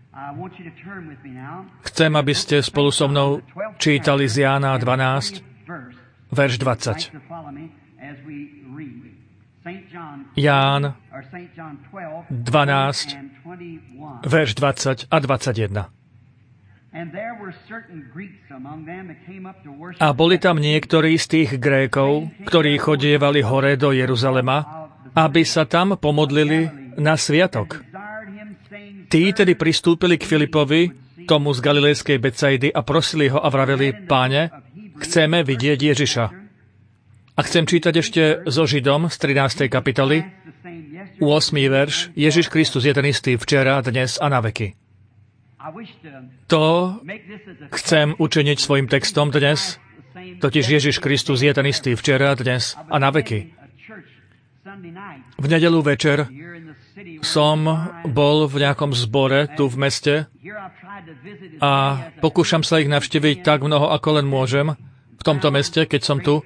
Chcem, aby ste spolu so mnou čítali z Jána 12, verš 20. Ján 12, verš 20 a 21. A boli tam niektorí z tých Grékov, ktorí chodievali hore do Jeruzalema, aby sa tam pomodlili na sviatok. Tí tedy pristúpili k Filipovi, tomu z Galilejskej Betsaidy, a prosili ho a vraveli: Páne, chceme vidieť Ježiša. A chcem čítať ešte so Židom z 13. kapitoly, 8. verš. Ježiš Kristus je ten istý včera, dnes a na veky. To chcem učiniť svojim textom dnes, totiž Ježiš Kristus je ten istý včera, dnes a na veky. V nedeľu večer som bol v nejakom zbore tu v meste a pokúšam sa ich navštíviť tak mnoho, ako len môžem v tomto meste, keď som tu.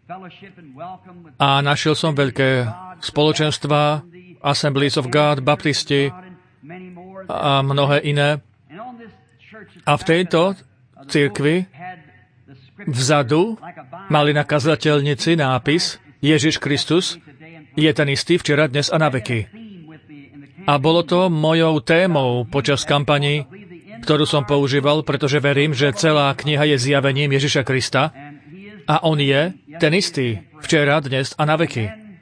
A našiel som veľké spoločenstva, Assemblies of God, baptisti a mnohé iné. A v tejto cirkvi vzadu mali na kazateľnici nápis Ježiš Kristus je ten istý včera, dnes a na veky. A bolo to mojou témou počas kampani, ktorú som používal, pretože verím, že celá kniha je zjavením Ježiša Krista a on je ten istý včera, dnes a na veky.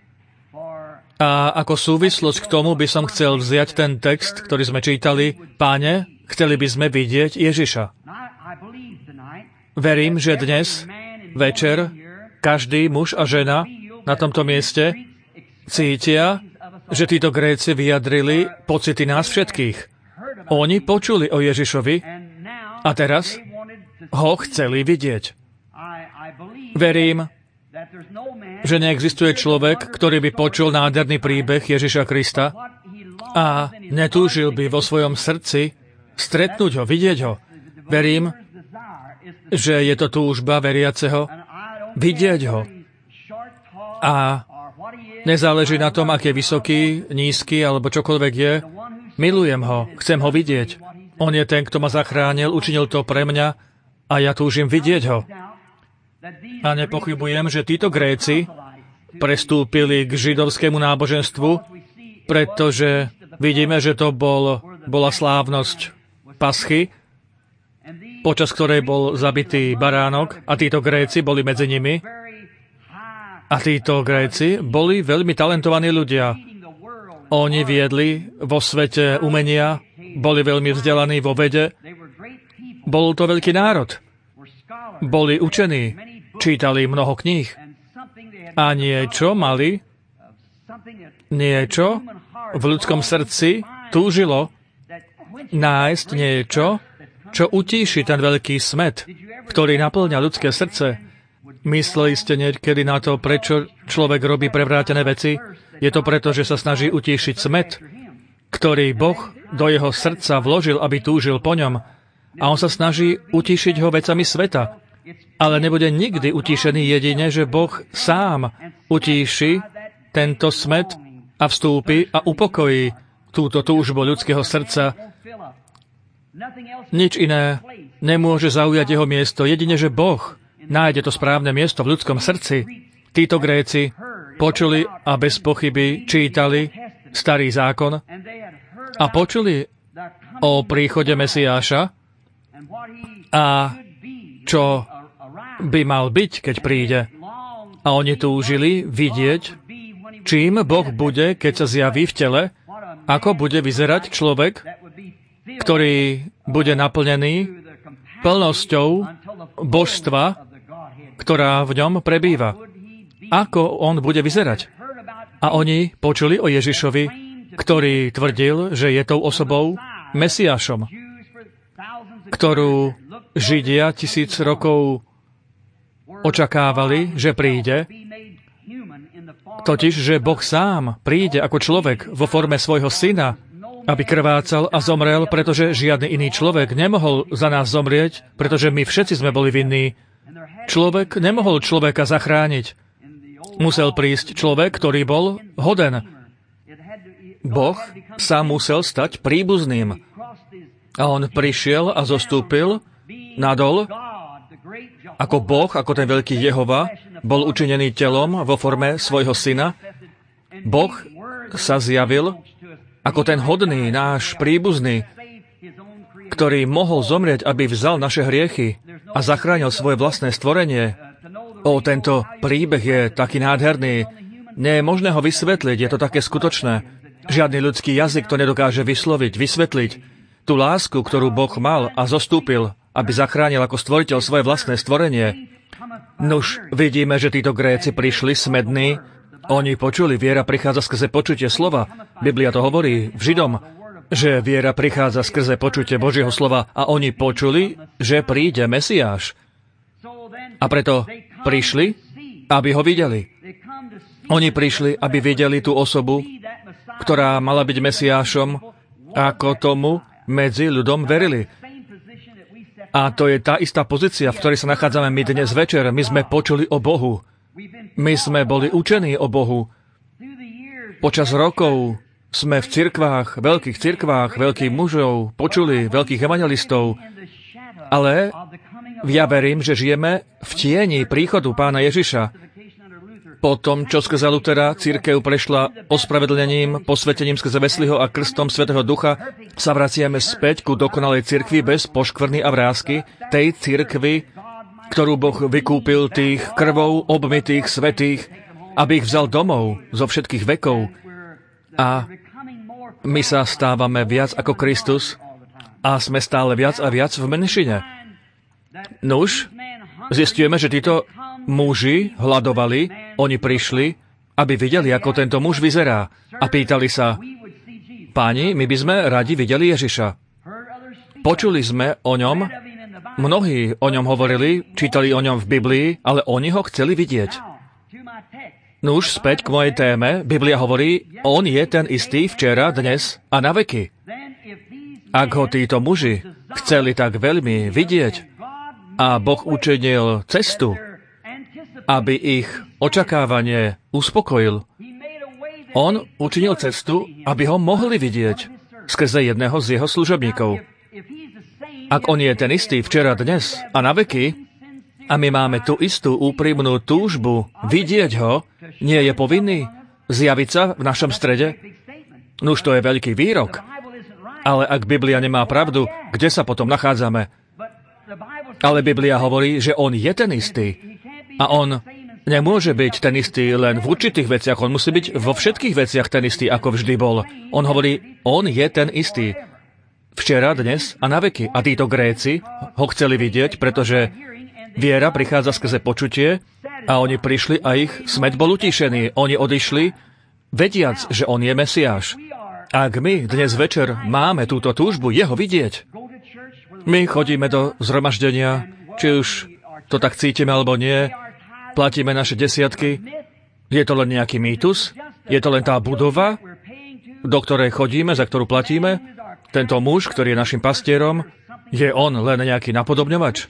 A ako súvislosť k tomu by som chcel vziať ten text, ktorý sme čítali: Páne, chceli by sme vidieť Ježiša. Verím, že dnes večer každý muž a žena na tomto mieste cítia, že títo Gréci vyjadrili pocity nás všetkých. Oni počuli o Ježišovi a teraz ho chceli vidieť. Verím, že neexistuje človek, ktorý by počul nádherný príbeh Ježiša Krista a netúžil by vo svojom srdci stretnúť ho, vidieť ho. Verím, že je to túžba veriaceho vidieť ho. A nezáleží na tom, aký je vysoký, nízky alebo čokoľvek je. Milujem ho, chcem ho vidieť. On je ten, kto ma zachránil, učinil to pre mňa a ja túžim vidieť ho. A nepochybujem, že títo Gréci prestúpili k židovskému náboženstvu, pretože vidíme, že to bola slávnosť Paschy, počas ktorej bol zabitý baránok a títo Gréci boli medzi nimi. A títo Gréci boli veľmi talentovaní ľudia. Oni viedli vo svete umenia, boli veľmi vzdelaní vo vede. Bol to veľký národ. Boli učení, čítali mnoho kníh. A niečo mali, niečo v ľudskom srdci túžilo nájsť niečo, čo utíši ten veľký smäd, ktorý naplňa ľudské srdce. Mysleli ste niekedy na to, prečo človek robí prevrátené veci? Je to preto, že sa snaží utíšiť smäd, ktorý Boh do jeho srdca vložil, aby túžil po ňom. A on sa snaží utíšiť ho vecami sveta. Ale nebude nikdy utíšený jedine, že Boh sám utíši tento smäd a vstúpi a upokojí túto túžbu ľudského srdca. Nič iné nemôže zaujať jeho miesto, jedine, že Boh nájde to správne miesto v ľudskom srdci. Títo Gréci počuli a bez pochyby čítali Starý zákon a počuli o príchode Mesiáša a čo by mal byť, keď príde. A oni túžili vidieť, čím Boh bude, keď sa zjaví v tele, ako bude vyzerať človek, ktorý bude naplnený plnosťou božstva, ktorá v ňom prebýva. Ako on bude vyzerať? A oni počuli o Ježišovi, ktorý tvrdil, že je tou osobou Mesiášom, ktorú Židia 1000 rokov očakávali, že príde, totiž, že Boh sám príde ako človek vo forme svojho syna, aby krvácal a zomrel, pretože žiadny iný človek nemohol za nás zomrieť, pretože my všetci sme boli vinní. Človek nemohol človeka zachrániť. Musel prísť človek, ktorý bol hoden. Boh sa musel stať príbuzným. A on prišiel a zostúpil nadol ako Boh, ako ten veľký Jehova, bol učinený telom vo forme svojho syna. Boh sa zjavil ako ten hodný, náš príbuzný, ktorý mohol zomrieť, aby vzal naše hriechy a zachránil svoje vlastné stvorenie. Tento príbeh je taký nádherný. Nie je možné ho vysvetliť, je to také skutočné. Žiadny ľudský jazyk to nedokáže vysvetliť. Tú lásku, ktorú Boh mal a zostúpil, aby zachránil ako stvoriteľ svoje vlastné stvorenie. Nuž, vidíme, že títo Gréci prišli smední. Oni počuli, viera prichádza skrze počutie slova. Biblia to hovorí v Židom, že viera prichádza skrze počutie Božieho slova a oni počuli, že príde Mesiáš. A preto prišli, aby ho videli. Oni prišli, aby videli tú osobu, ktorá mala byť Mesiášom, ako tomu medzi ľudom verili. A to je tá istá pozícia, v ktorej sa nachádzame my dnes večer. My sme počuli o Bohu. My sme boli učení o Bohu. Počas rokov sme v cirkvách, veľkých mužov počuli, veľkých evangelistov, ale ja verím, že žijeme v tieni príchodu Pána Ježiša. Po tom, čo skrze Lutera cirkev prešla ospravedlnením, posvetením skrze Wesleyho a krstom Svätého Ducha, sa vraciame späť ku dokonalej cirkvi bez poškvrny a vrásky, tej cirkvi, ktorú Boh vykúpil tých krvou obmytých svätých, aby ich vzal domov zo všetkých vekov. A my sa stávame viac ako Kristus a sme stále viac a viac v menšine. Nuž, zistujeme, že títo muži hľadovali, oni prišli, aby videli, ako tento muž vyzerá. A pýtali sa, páni, my by sme radi videli Ježiša. Počuli sme o ňom, mnohí o ňom hovorili, čítali o ňom v Biblii, ale oni ho chceli vidieť. No už späť k mojej téme, Biblia hovorí, on je ten istý včera, dnes a na veky. Ak ho títo muži chceli tak veľmi vidieť a Boh učinil cestu, aby ich očakávanie uspokojil. On učinil cestu, aby ho mohli vidieť skrze jedného z jeho služobníkov. Ak on je ten istý včera, dnes a na veky, a my máme tú istú úprimnú túžbu vidieť ho, nie je povinný zjaviť sa v našom strede? Nuž to je veľký výrok. Ale ak Biblia nemá pravdu, kde sa potom nachádzame? Ale Biblia hovorí, že on je ten istý. A on nemôže byť ten istý len v určitých veciach. On musí byť vo všetkých veciach ten istý, ako vždy bol. On hovorí, on je ten istý. Včera, dnes a na veky. A títo Gréci ho chceli vidieť, pretože viera prichádza skrze počutie a oni prišli a ich smäť bol utíšený. Oni odišli, vediac, že on je Mesiáš. Ak my dnes večer máme túto túžbu jeho vidieť, my chodíme do zhromaždenia, či už to tak cítime alebo nie, platíme naše desiatky. Je to len nejaký mýtus? Je to len tá budova, do ktorej chodíme, za ktorú platíme? Tento muž, ktorý je našim pastierom, je on len nejaký napodobňovač?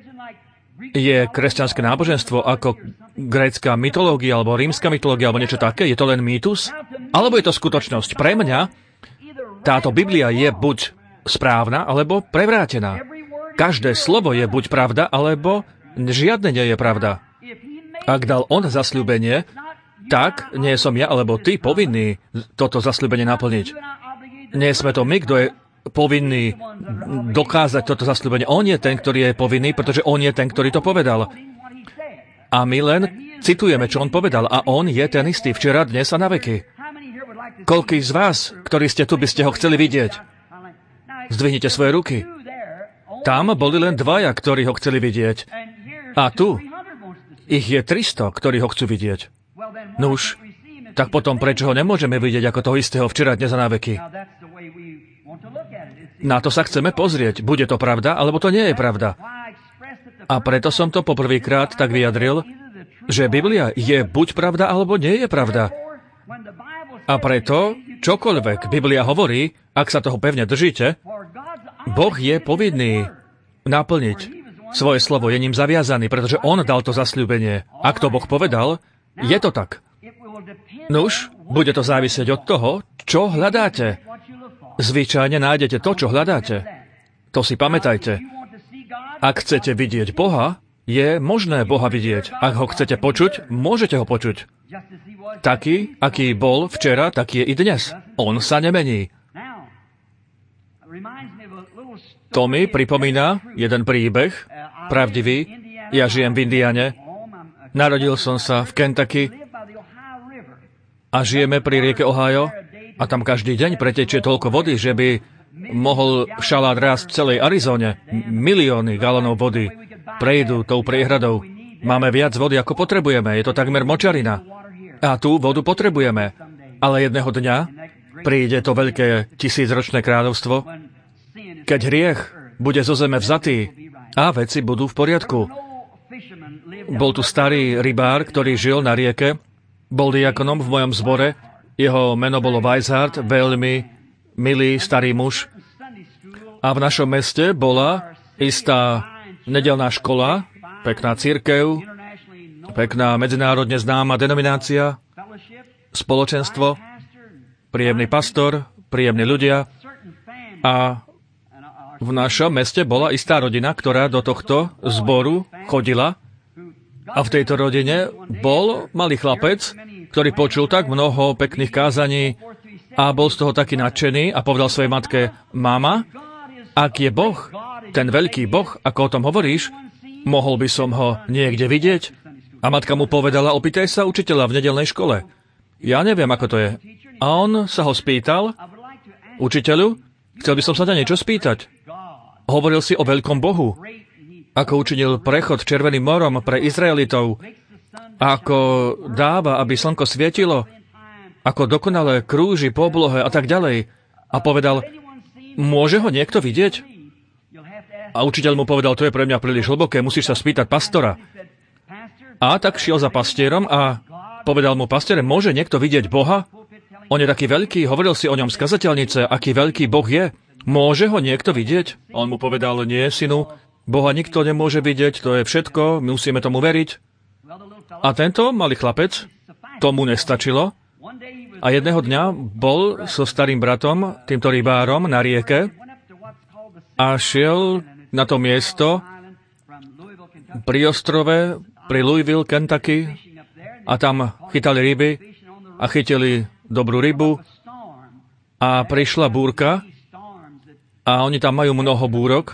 Je kresťanské náboženstvo ako grécka mytológia, alebo rímska mytológia, alebo niečo také? Je to len mýtus? Alebo je to skutočnosť? Pre mňa táto Biblia je buď správna, alebo prevrátená. Každé slovo je buď pravda, alebo žiadne nie je pravda. Ak dal on zasľúbenie, tak nie som ja alebo ty povinný toto zasľúbenie naplniť. Nie sme to my, kto je povinný dokázať toto zasľúbenie. On je ten, ktorý je povinný, pretože on je ten, ktorý to povedal. A my len citujeme, čo on povedal. A on je ten istý včera, dnes a na veky. Koľký z vás, ktorí ste tu, by ste ho chceli vidieť? Zdvihnite svoje ruky. Tam boli len dvaja, ktorí ho chceli vidieť. A tu ich je 300, ktorí ho chcú vidieť. Nuž, tak potom prečo ho nemôžeme vidieť ako toho istého včera, dnes a na veky? Na to sa chceme pozrieť. Bude to pravda, alebo to nie je pravda. A preto som to poprvýkrát tak vyjadril, že Biblia je buď pravda, alebo nie je pravda. A preto, čokoľvek Biblia hovorí, ak sa toho pevne držíte, Boh je povinný naplniť svoje slovo, je ním zaviazaný, pretože on dal to zasľúbenie. Ak to Boh povedal, je to tak. Nuž, bude to závisieť od toho, čo hľadáte. Zvyčajne nájdete to, čo hľadáte. To si pamätajte. Ak chcete vidieť Boha, je možné Boha vidieť. Ak ho chcete počuť, môžete ho počuť. Taký, aký bol včera, taký je i dnes. On sa nemení. To mi pripomína jeden príbeh, pravdivý. Ja žijem v Indiane. Narodil som sa v Kentucky a žijeme pri rieke Ohio a tam každý deň pretečie toľko vody, že by mohol šalát rásť v celej Arizóne. Milióny galónov vody prejdú tou priehradou. Máme viac vody, ako potrebujeme. Je to takmer močarina. A tú vodu potrebujeme. Ale jedného dňa príde to veľké 1000-ročné kráľovstvo, keď hriech bude zo zeme vzatý a veci budú v poriadku. Bol tu starý rybár, ktorý žil na rieke, bol diakonom v mojom zbore, jeho meno bolo Weishart, veľmi milý starý muž. A v našom meste bola istá nedeľná škola, pekná cirkev, pekná medzinárodne známa denominácia, spoločenstvo, príjemný pastor, príjemní ľudia. A v našom meste bola istá rodina, ktorá do tohto zboru chodila. A v tejto rodine bol malý chlapec, ktorý počul tak mnoho pekných kázaní a bol z toho taký nadšený a povedal svojej matke: Mama, ak je Boh, ten veľký Boh, ako o tom hovoríš, mohol by som ho niekde vidieť? A matka mu povedala: opýtaj sa učiteľa v nedeľnej škole. Ja neviem, ako to je. A on sa ho spýtal: učiteľu, chcel by som sa ťa niečo spýtať. Hovoril si o veľkom Bohu, ako učinil prechod Červeným morom pre Izraelitov, ako dáva, aby slnko svietilo, ako dokonale krúži po oblohe a tak ďalej. A povedal: môže ho niekto vidieť? A učiteľ mu povedal: to je pre mňa príliš hlboké, musíš sa spýtať pastora. A tak šiel za pastierom a povedal mu: pastiere, môže niekto vidieť Boha? On je taký veľký, hovoril si o ňom z kazateľnice, aký veľký Boh je. Môže ho niekto vidieť? On mu povedal: nie, synu, Boha nikto nemôže vidieť, to je všetko, my musíme tomu veriť. A tento malý chlapec, tomu nestačilo. A jedného dňa bol so starým bratom, týmto rybárom, na rieke a šiel na to miesto pri ostrove, pri Louisville, Kentucky, a tam chytali ryby a chytili dobrú rybu a prišla búrka a oni tam majú mnoho búrok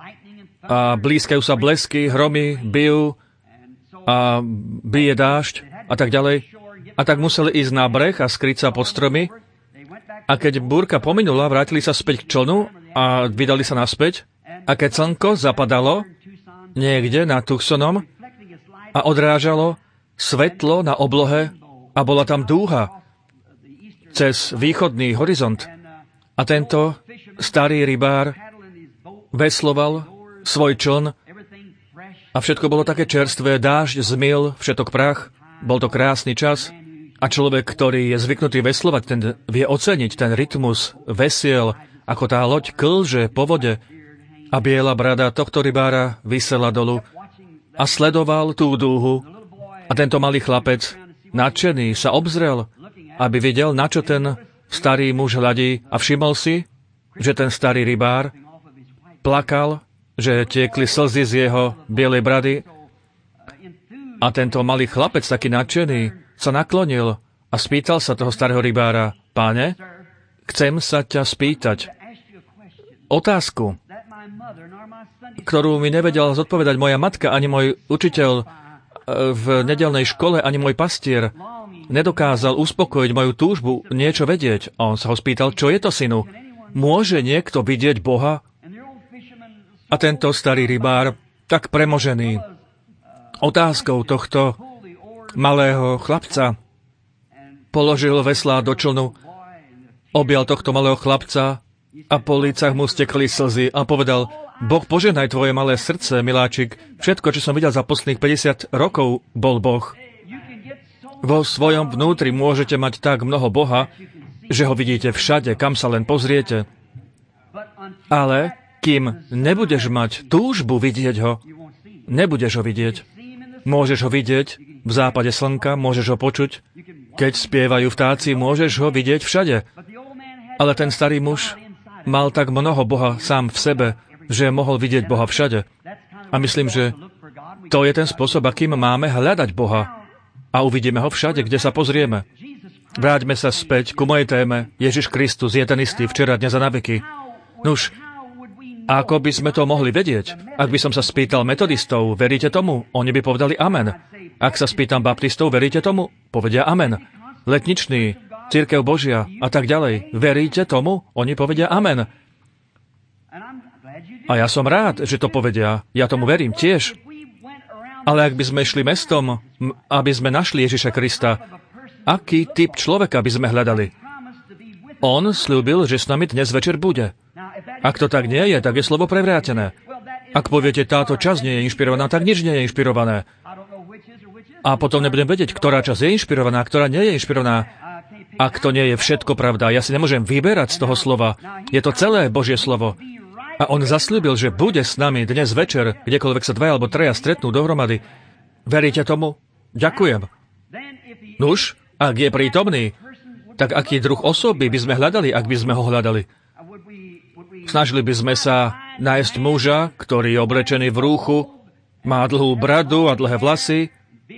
a blízkajú sa blesky, hromy, bijú a bije dážď a tak ďalej. A tak museli ísť na breh a skryť sa pod stromy. A keď búrka pominula, vrátili sa späť k člnu a vydali sa naspäť. A keď slnko zapadalo niekde nad Tucsonom a odrážalo svetlo na oblohe a bola tam dúha cez východný horizont. A tento starý rybár vesloval svoj čln a všetko bolo také čerstvé, dážď zmyl všetok prach, bol to krásny čas a človek, ktorý je zvyknutý veslovať, ten vie oceniť ten rytmus vesiel, ako tá loď klže po vode a biela brada tohto rybára visela dolu a sledoval tú dúhu a tento malý chlapec, nadšený, sa obzrel, aby videl, na čo ten starý muž hľadí a všimol si, že ten starý rybár plakal, že tiekli slzy z jeho bielej brady a tento malý chlapec, taký nadšený, sa naklonil a spýtal sa toho starého rybára: Páne, chcem sa ťa spýtať otázku, ktorú mi nevedela zodpovedať moja matka, ani môj učiteľ v nedeľnej škole, ani môj pastier nedokázal uspokojiť moju túžbu niečo vedieť. A on sa ho spýtal: čo je to, synu? Môže niekto vidieť Boha? A tento starý rybár, tak premožený otázkou tohto malého chlapca, položil veslá do člnu, objal tohto malého chlapca a po lícach mu stekli slzy a povedal: Boh požehnaj tvoje malé srdce, miláčik. Všetko, čo som videl za posledných 50 rokov, bol Boh. Vo svojom vnútri môžete mať tak mnoho Boha, že ho vidíte všade, kam sa len pozriete. Ale kým nebudeš mať túžbu vidieť ho, nebudeš ho vidieť. Môžeš ho vidieť v západe slnka, môžeš ho počuť, keď spievajú vtáci, môžeš ho vidieť všade. Ale ten starý muž mal tak mnoho Boha sám v sebe, že mohol vidieť Boha všade. A myslím, že to je ten spôsob, akým máme hľadať Boha. A uvidíme ho všade, kde sa pozrieme. Vráťme sa späť ku mojej téme. Ježiš Kristus je ten istý včera, dnes a na veky. Nuž, ako by sme to mohli vedieť? Ak by som sa spýtal metodistov, veríte tomu? Oni by povedali amen. Ak sa spýtam baptistov, veríte tomu? Povedia amen. Letniční, Cirkev Božia a tak ďalej. Veríte tomu? Oni povedia amen. A ja som rád, že to povedia. Ja tomu verím tiež. Ale ak by sme šli mestom, aby sme našli Ježiša Krista, aký typ človeka by sme hľadali? On slúbil, že s nami dnes večer bude. Ak to tak nie je, tak je slovo prevrátené. Ak poviete, táto časť nie je inšpirovaná, tak nič nie je inšpirované. A potom nebudem vedieť, ktorá časť je inšpirovaná, ktorá nie je inšpirovaná. Ak to nie je všetko pravda, ja si nemôžem vyberať z toho slova. Je to celé Božie slovo. A on zasľúbil, že bude s nami dnes večer, kdekoľvek sa 2 alebo 3 stretnú dohromady. Veríte tomu? Ďakujem. Nuž, ak je prítomný, tak aký druh osoby by sme hľadali, ak by sme ho hľadali? Snažili by sme sa nájsť muža, ktorý je oblečený v rúchu, má dlhú bradu a dlhé vlasy.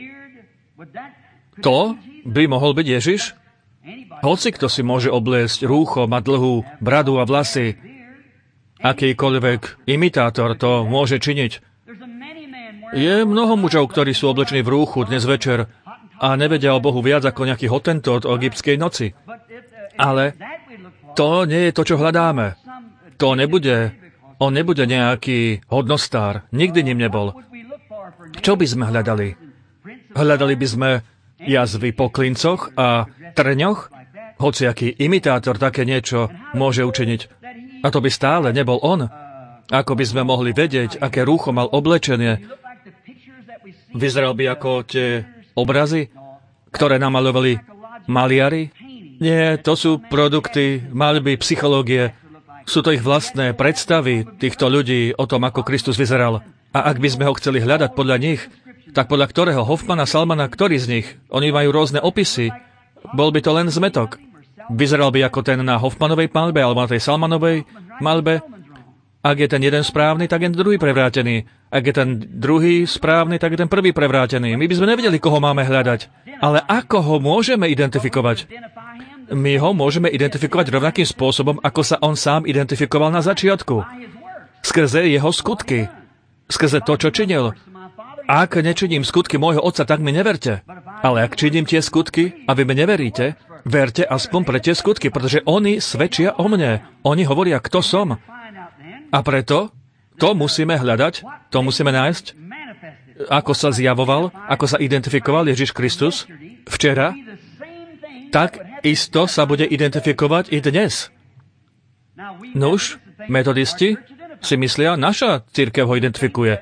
To by mohol byť Ježiš? Hoci kto si môže obliecť rúcho, mať dlhú bradu a vlasy, akýkoľvek imitátor to môže činiť. Je mnoho mužov, ktorí sú oblečení v rúchu dnes večer a nevedia o Bohu viac ako nejaký hotentot o egyptskej noci. Ale to nie je to, čo hľadáme. On nebude nejaký hodnostár. Nikdy ním nebol. Čo by sme hľadali? Hľadali by sme jazvy po klincoch a trňoch? Hociaký imitátor také niečo môže učiniť. A to by stále nebol on. Ako by sme mohli vedieť, aké rúcho mal oblečenie? Vyzeral by ako tie obrazy, ktoré namalovali maliari? Nie, to sú produkty maľby, psychológie. Sú to ich vlastné predstavy týchto ľudí o tom, ako Kristus vyzeral. A ak by sme ho chceli hľadať podľa nich, tak podľa ktorého? Hoffmana, Salmana, ktorý z nich? Oni majú rôzne opisy. Bol by to len zmetok. Vyzeral by ako ten na Hoffmanovej maľbe alebo na tej Salmanovej maľbe. Ak je ten jeden správny, tak je ten druhý prevrátený. Ak je ten druhý správny, tak je ten prvý prevrátený. My by sme nevedeli, koho máme hľadať. Ale ako ho môžeme identifikovať? My ho môžeme identifikovať rovnakým spôsobom, ako sa on sám identifikoval na začiatku. Skrze jeho skutky. Skrze to, čo činil. Ak nečiním skutky môjho otca, tak mi neverte. Ale ak činím tie skutky a vy mi neveríte, verte aspoň pre tie skutky, pretože oni svedčia o mne. Oni hovoria, kto som. A preto to musíme hľadať, to musíme nájsť, ako sa zjavoval, ako sa identifikoval Ježiš Kristus včera, tak isto sa bude identifikovať i dnes. Nuž, metodisti si myslia, naša cirkev ho identifikuje.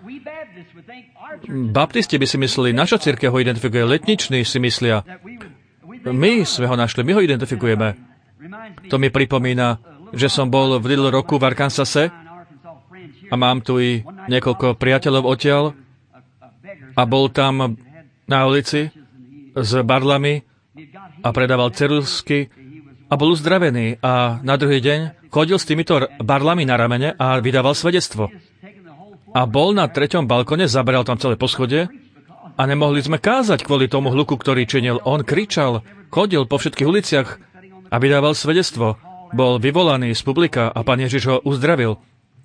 Baptisti by si mysleli, naša cirkev ho identifikuje. Letniční si myslia, my sme ho našli, my ho identifikujeme. To mi pripomína, že som bol v Little Rocku v Arkansase a mám tu i niekoľko priateľov odtiaľ a bol tam na ulici s barlami a predával ceruzky a bol uzdravený a na druhý deň chodil s týmito barlami na ramene a vydával svedectvo. A bol na 3. balkone, zaberal tam celé poschodie a nemohli sme kázať kvôli tomu hluku, ktorý činil. On kričal, chodil po všetkých uliciach a vydával svedectvo. Bol vyvolaný z publika a Pán Ježiš ho uzdravil.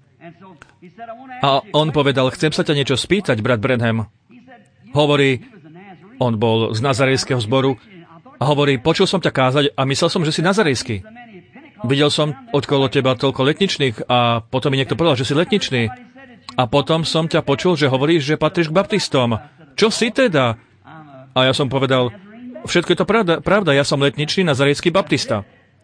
A on povedal, chcem sa ťa niečo spýtať, brat Branham. Hovorí, on bol z nazarejského zboru, a hovorí, počul som ťa kázať a myslel som, že si nazarejský. Videl som okolo teba toľko letničných a potom mi niekto povedal, že si letničný. A potom som ťa počul, že hovoríš, že patríš k baptistom. Čo si teda? A ja som povedal, všetko je to pravda, ja som letničný nazarejský baptista.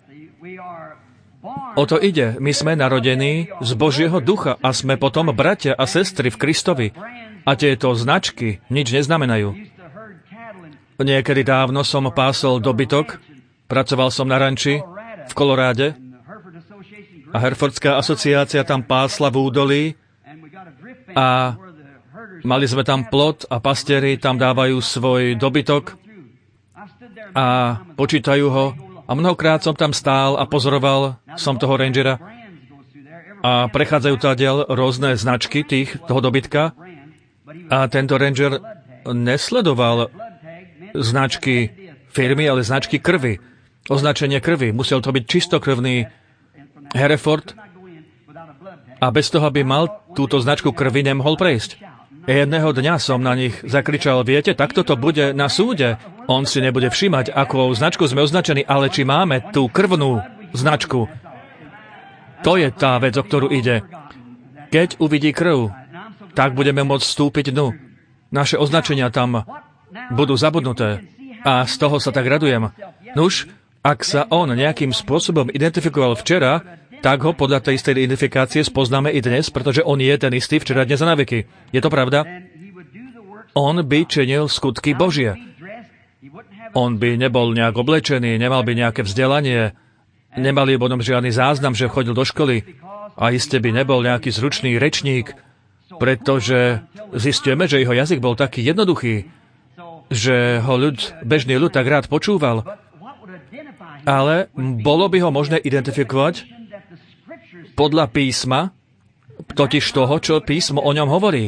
O to ide. My sme narodení z Božieho ducha a sme potom bratia a sestry v Kristovi. A tieto značky nič neznamenajú. Niekedy dávno som pásol dobytok, pracoval som na ranči v Koloráde a Herfordská asociácia tam pásla v údolí a mali sme tam plot a pastieri tam dávajú svoj dobytok a počítajú ho a mnohokrát som tam stál a pozoroval som toho rangera a prechádzajú tadiaľ rôzne značky toho dobytka a tento ranger nesledoval značky firmy, ale značky krvi. Označenie krvi. Musel to byť čistokrvný Hereford a bez toho, aby mal túto značku krvi, nemohol prejsť. Jedného dňa som na nich zakričal, viete, takto to bude na súde. On si nebude všímať, akou značku sme označení, ale či máme tú krvnú značku. To je tá vec, o ktorú ide. Keď uvidí krv, tak budeme môcť vstúpiť dnu. Naše označenia tam budú zabudnuté. A z toho sa tak radujem. Nuž, ak sa on nejakým spôsobom identifikoval včera, tak ho podľa tej istej identifikácie spoznáme i dnes, pretože on je ten istý včera, dnes a na veky. Je to pravda? On by činil skutky Božie. On by nebol nejak oblečený, nemal by nejaké vzdelanie, nemali by o ňom žiadny záznam, že chodil do školy a iste by nebol nejaký zručný rečník, pretože zistujeme, že jeho jazyk bol taký jednoduchý, že ho bežný ľud tak rád počúval. Ale bolo by ho možné identifikovať podľa písma, totiž toho, čo písmo o ňom hovorí.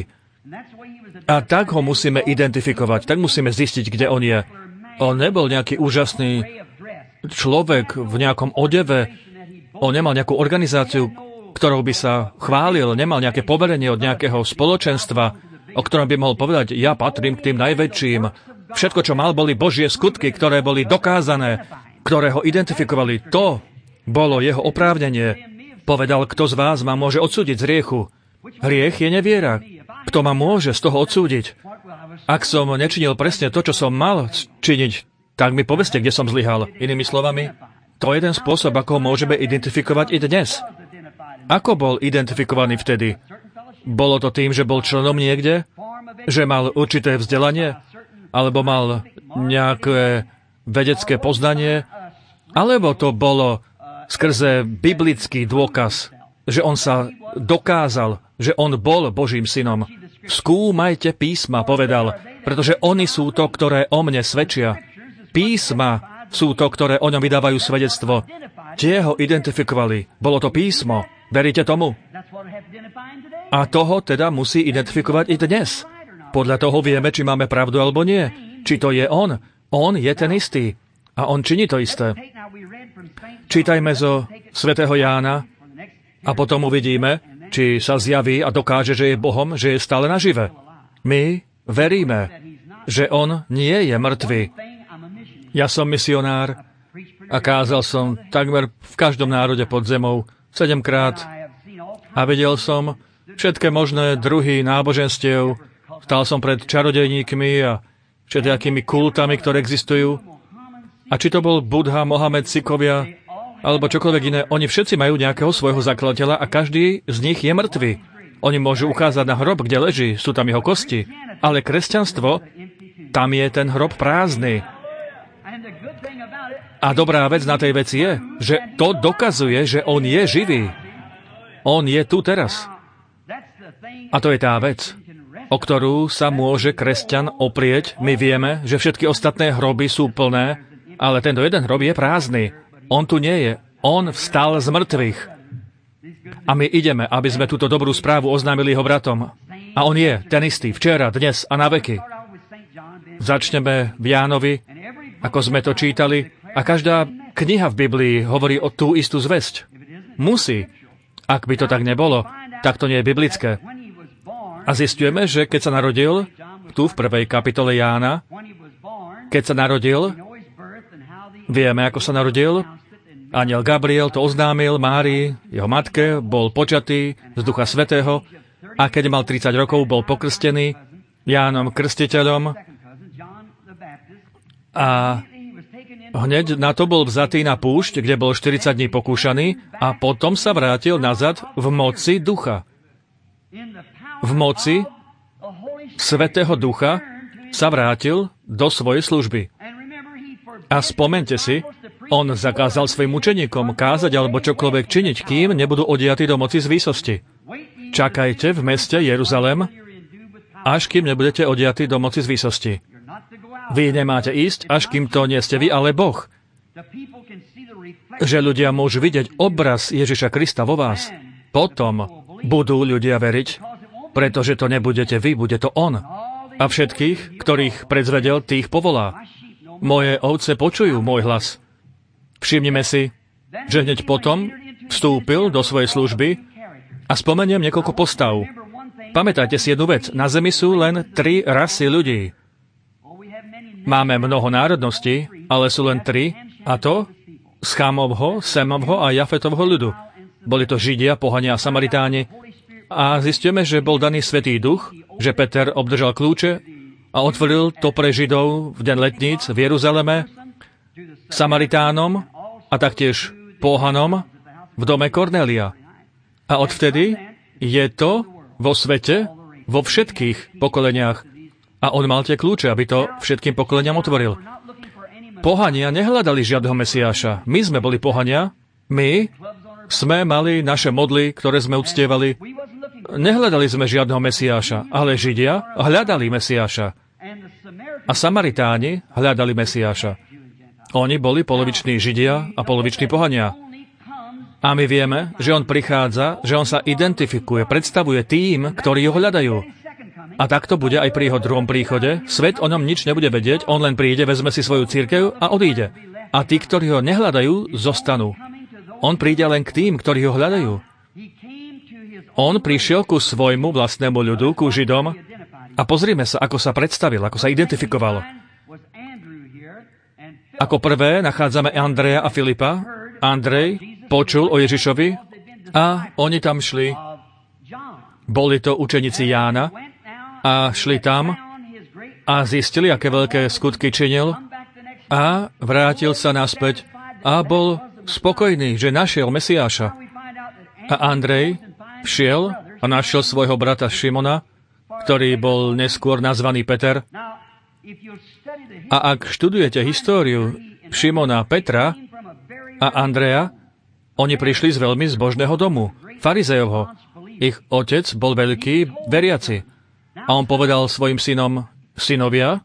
A tak ho musíme identifikovať, tak musíme zistiť, kde on je. On nebol nejaký úžasný človek v nejakom odeve, on nemal nejakú organizáciu, ktorou by sa chválil, nemal nejaké poverenie od nejakého spoločenstva, o ktorom by mohol povedať, ja patrím k tým najväčším. Všetko, čo mal, boli Božie skutky, ktoré boli dokázané, ktoré ho identifikovali. To bolo jeho oprávnenie. Povedal, kto z vás ma môže odsúdiť z hriechu. Hriech je neviera. Kto ma môže z toho odsúdiť? Ak som nečinil presne to, čo som mal činiť, tak mi povedzte, kde som zlyhal. Inými slovami, to je ten spôsob, ako ho môžeme identifikovať i dnes. Ako bol identifikovaný vtedy? Bolo to tým, že bol členom niekde? Že mal určité vzdelanie? Alebo mal nejaké vedecké poznanie? Alebo to bolo skrze biblický dôkaz, že on sa dokázal, že on bol Božím synom. Skúmajte písma, povedal, pretože oni sú to, ktoré o mne svedčia. Písma sú to, ktoré o ňom vydávajú svedectvo. Tie ho identifikovali. Bolo to písmo. Veríte tomu? A toho teda musí identifikovať i dnes. Podľa toho vieme, či máme pravdu alebo nie. Či to je on. On je ten istý. A on činí to isté. Čítajme zo svätého Jána a potom uvidíme, či sa zjaví a dokáže, že je Bohom, že je stále nažive. My veríme, že on nie je mŕtvy. Ja som misionár a kázal som takmer v každom národe pod zemou 7-krát a videl som všetké možné druhy náboženstiev. Stál som pred čarodejníkmi a všetkými kultami, ktoré existujú. A či to bol Budha, Mohamed, Sikovia, alebo čokoľvek iné, oni všetci majú nejakého svojho zakladateľa a každý z nich je mŕtvy. Oni môžu ukázať na hrob, kde leží, sú tam jeho kosti. Ale kresťanstvo, tam je ten hrob prázdny. A dobrá vec na tej veci je, že to dokazuje, že on je živý. On je tu teraz. A to je tá vec, o ktorú sa môže kresťan oprieť. My vieme, že všetky ostatné hroby sú plné, ale tento jeden hrob je prázdny. On tu nie je. On vstal z mŕtvych. A my ideme, aby sme túto dobrú správu oznámili jeho bratom. A on je ten istý, včera, dnes a na veky. Začneme v Jánovi, ako sme to čítali, a každá kniha v Biblii hovorí o tú istú zvesť. Musí. Ak by to tak nebolo, tak to nie je biblické. A zistujeme, že keď sa narodil, tu v 1. kapitole Jána, keď sa narodil, vieme, ako sa narodil, anjel Gabriel to oznámil Márii, jeho matke, bol počatý z Ducha Svätého a keď mal 30 rokov, bol pokrstený Jánom Krstiteľom a hneď na to bol vzatý na púšť, kde bol 40 dní pokúšaný a potom sa vrátil nazad v moci Ducha. V moci Svätého Ducha sa vrátil do svojej služby. A spomente si, on zakázal svojim učeníkom kázať alebo čokoľvek činiť, kým nebudú odiatí do moci z výsosti. Čakajte v meste Jeruzalém, až kým nebudete odiatí do moci z výsosti. Vy nemáte ísť, až kým to nie ste vy, ale Boh. Že ľudia môžu vidieť obraz Ježiša Krista vo vás. potom budú ľudia veriť, pretože to nebudete vy, bude to on. A všetkých, ktorých predzvedel, tých povolá. Moje ovce počujú môj hlas. Všimnime si, že hneď potom vstúpil do svojej služby a spomeniem niekoľko postav. Pamätajte si jednu vec. Na zemi sú len 3 rasy ľudí. Máme mnoho národností, ale sú len 3, a to z Chámovho, Semovho a Jafetovho ľudu. Boli to Židia, pohania a Samaritáni. A zistíme, že bol daný Svätý Duch, že Peter obdržal kľúče a otvoril to pre Židov v deň letníc v Jeruzaleme, Samaritánom a taktiež pohanom v dome Kornélia. A odvtedy je to vo svete, vo všetkých pokoleniach. A on mal tie kľúče, aby to všetkým pokoleniam otvoril. Pohania nehľadali žiadneho Mesiáša. My sme boli pohania. My sme mali naše modly, ktoré sme uctievali. Nehľadali sme žiadneho Mesiáša, ale Židia hľadali Mesiáša. A Samaritáni hľadali Mesiáša. Oni boli poloviční Židia a poloviční pohania. A my vieme, že on prichádza, že on sa identifikuje, predstavuje tým, ktorí ho hľadajú. A tak to bude aj pri jeho druhom príchode. Svet o ňom nič nebude vedieť, on len príde, vezme si svoju cirkev a odíde. A tí, ktorí ho nehľadajú, zostanú. On príde len k tým, ktorí ho hľadajú. On prišiel ku svojmu vlastnému ľudu, ku Židom, a pozrime sa, ako sa predstavil, ako sa identifikoval. Ako prvé nachádzame Andreja a Filipa. Andrej počul o Ježišovi a oni tam šli. Boli to učeníci Jána a šli tam a zistili, aké veľké skutky činil a vrátil sa naspäť a bol spokojný, že našiel Mesiáša. A Andrej šiel a našiel svojho brata Šimona, ktorý bol neskôr nazvaný Peter. A ak študujete históriu Šimona, Petra a Andreja, oni prišli z veľmi zbožného domu, farizejovho. Ich otec bol veľký veriaci. A on povedal svojim synom, synovia,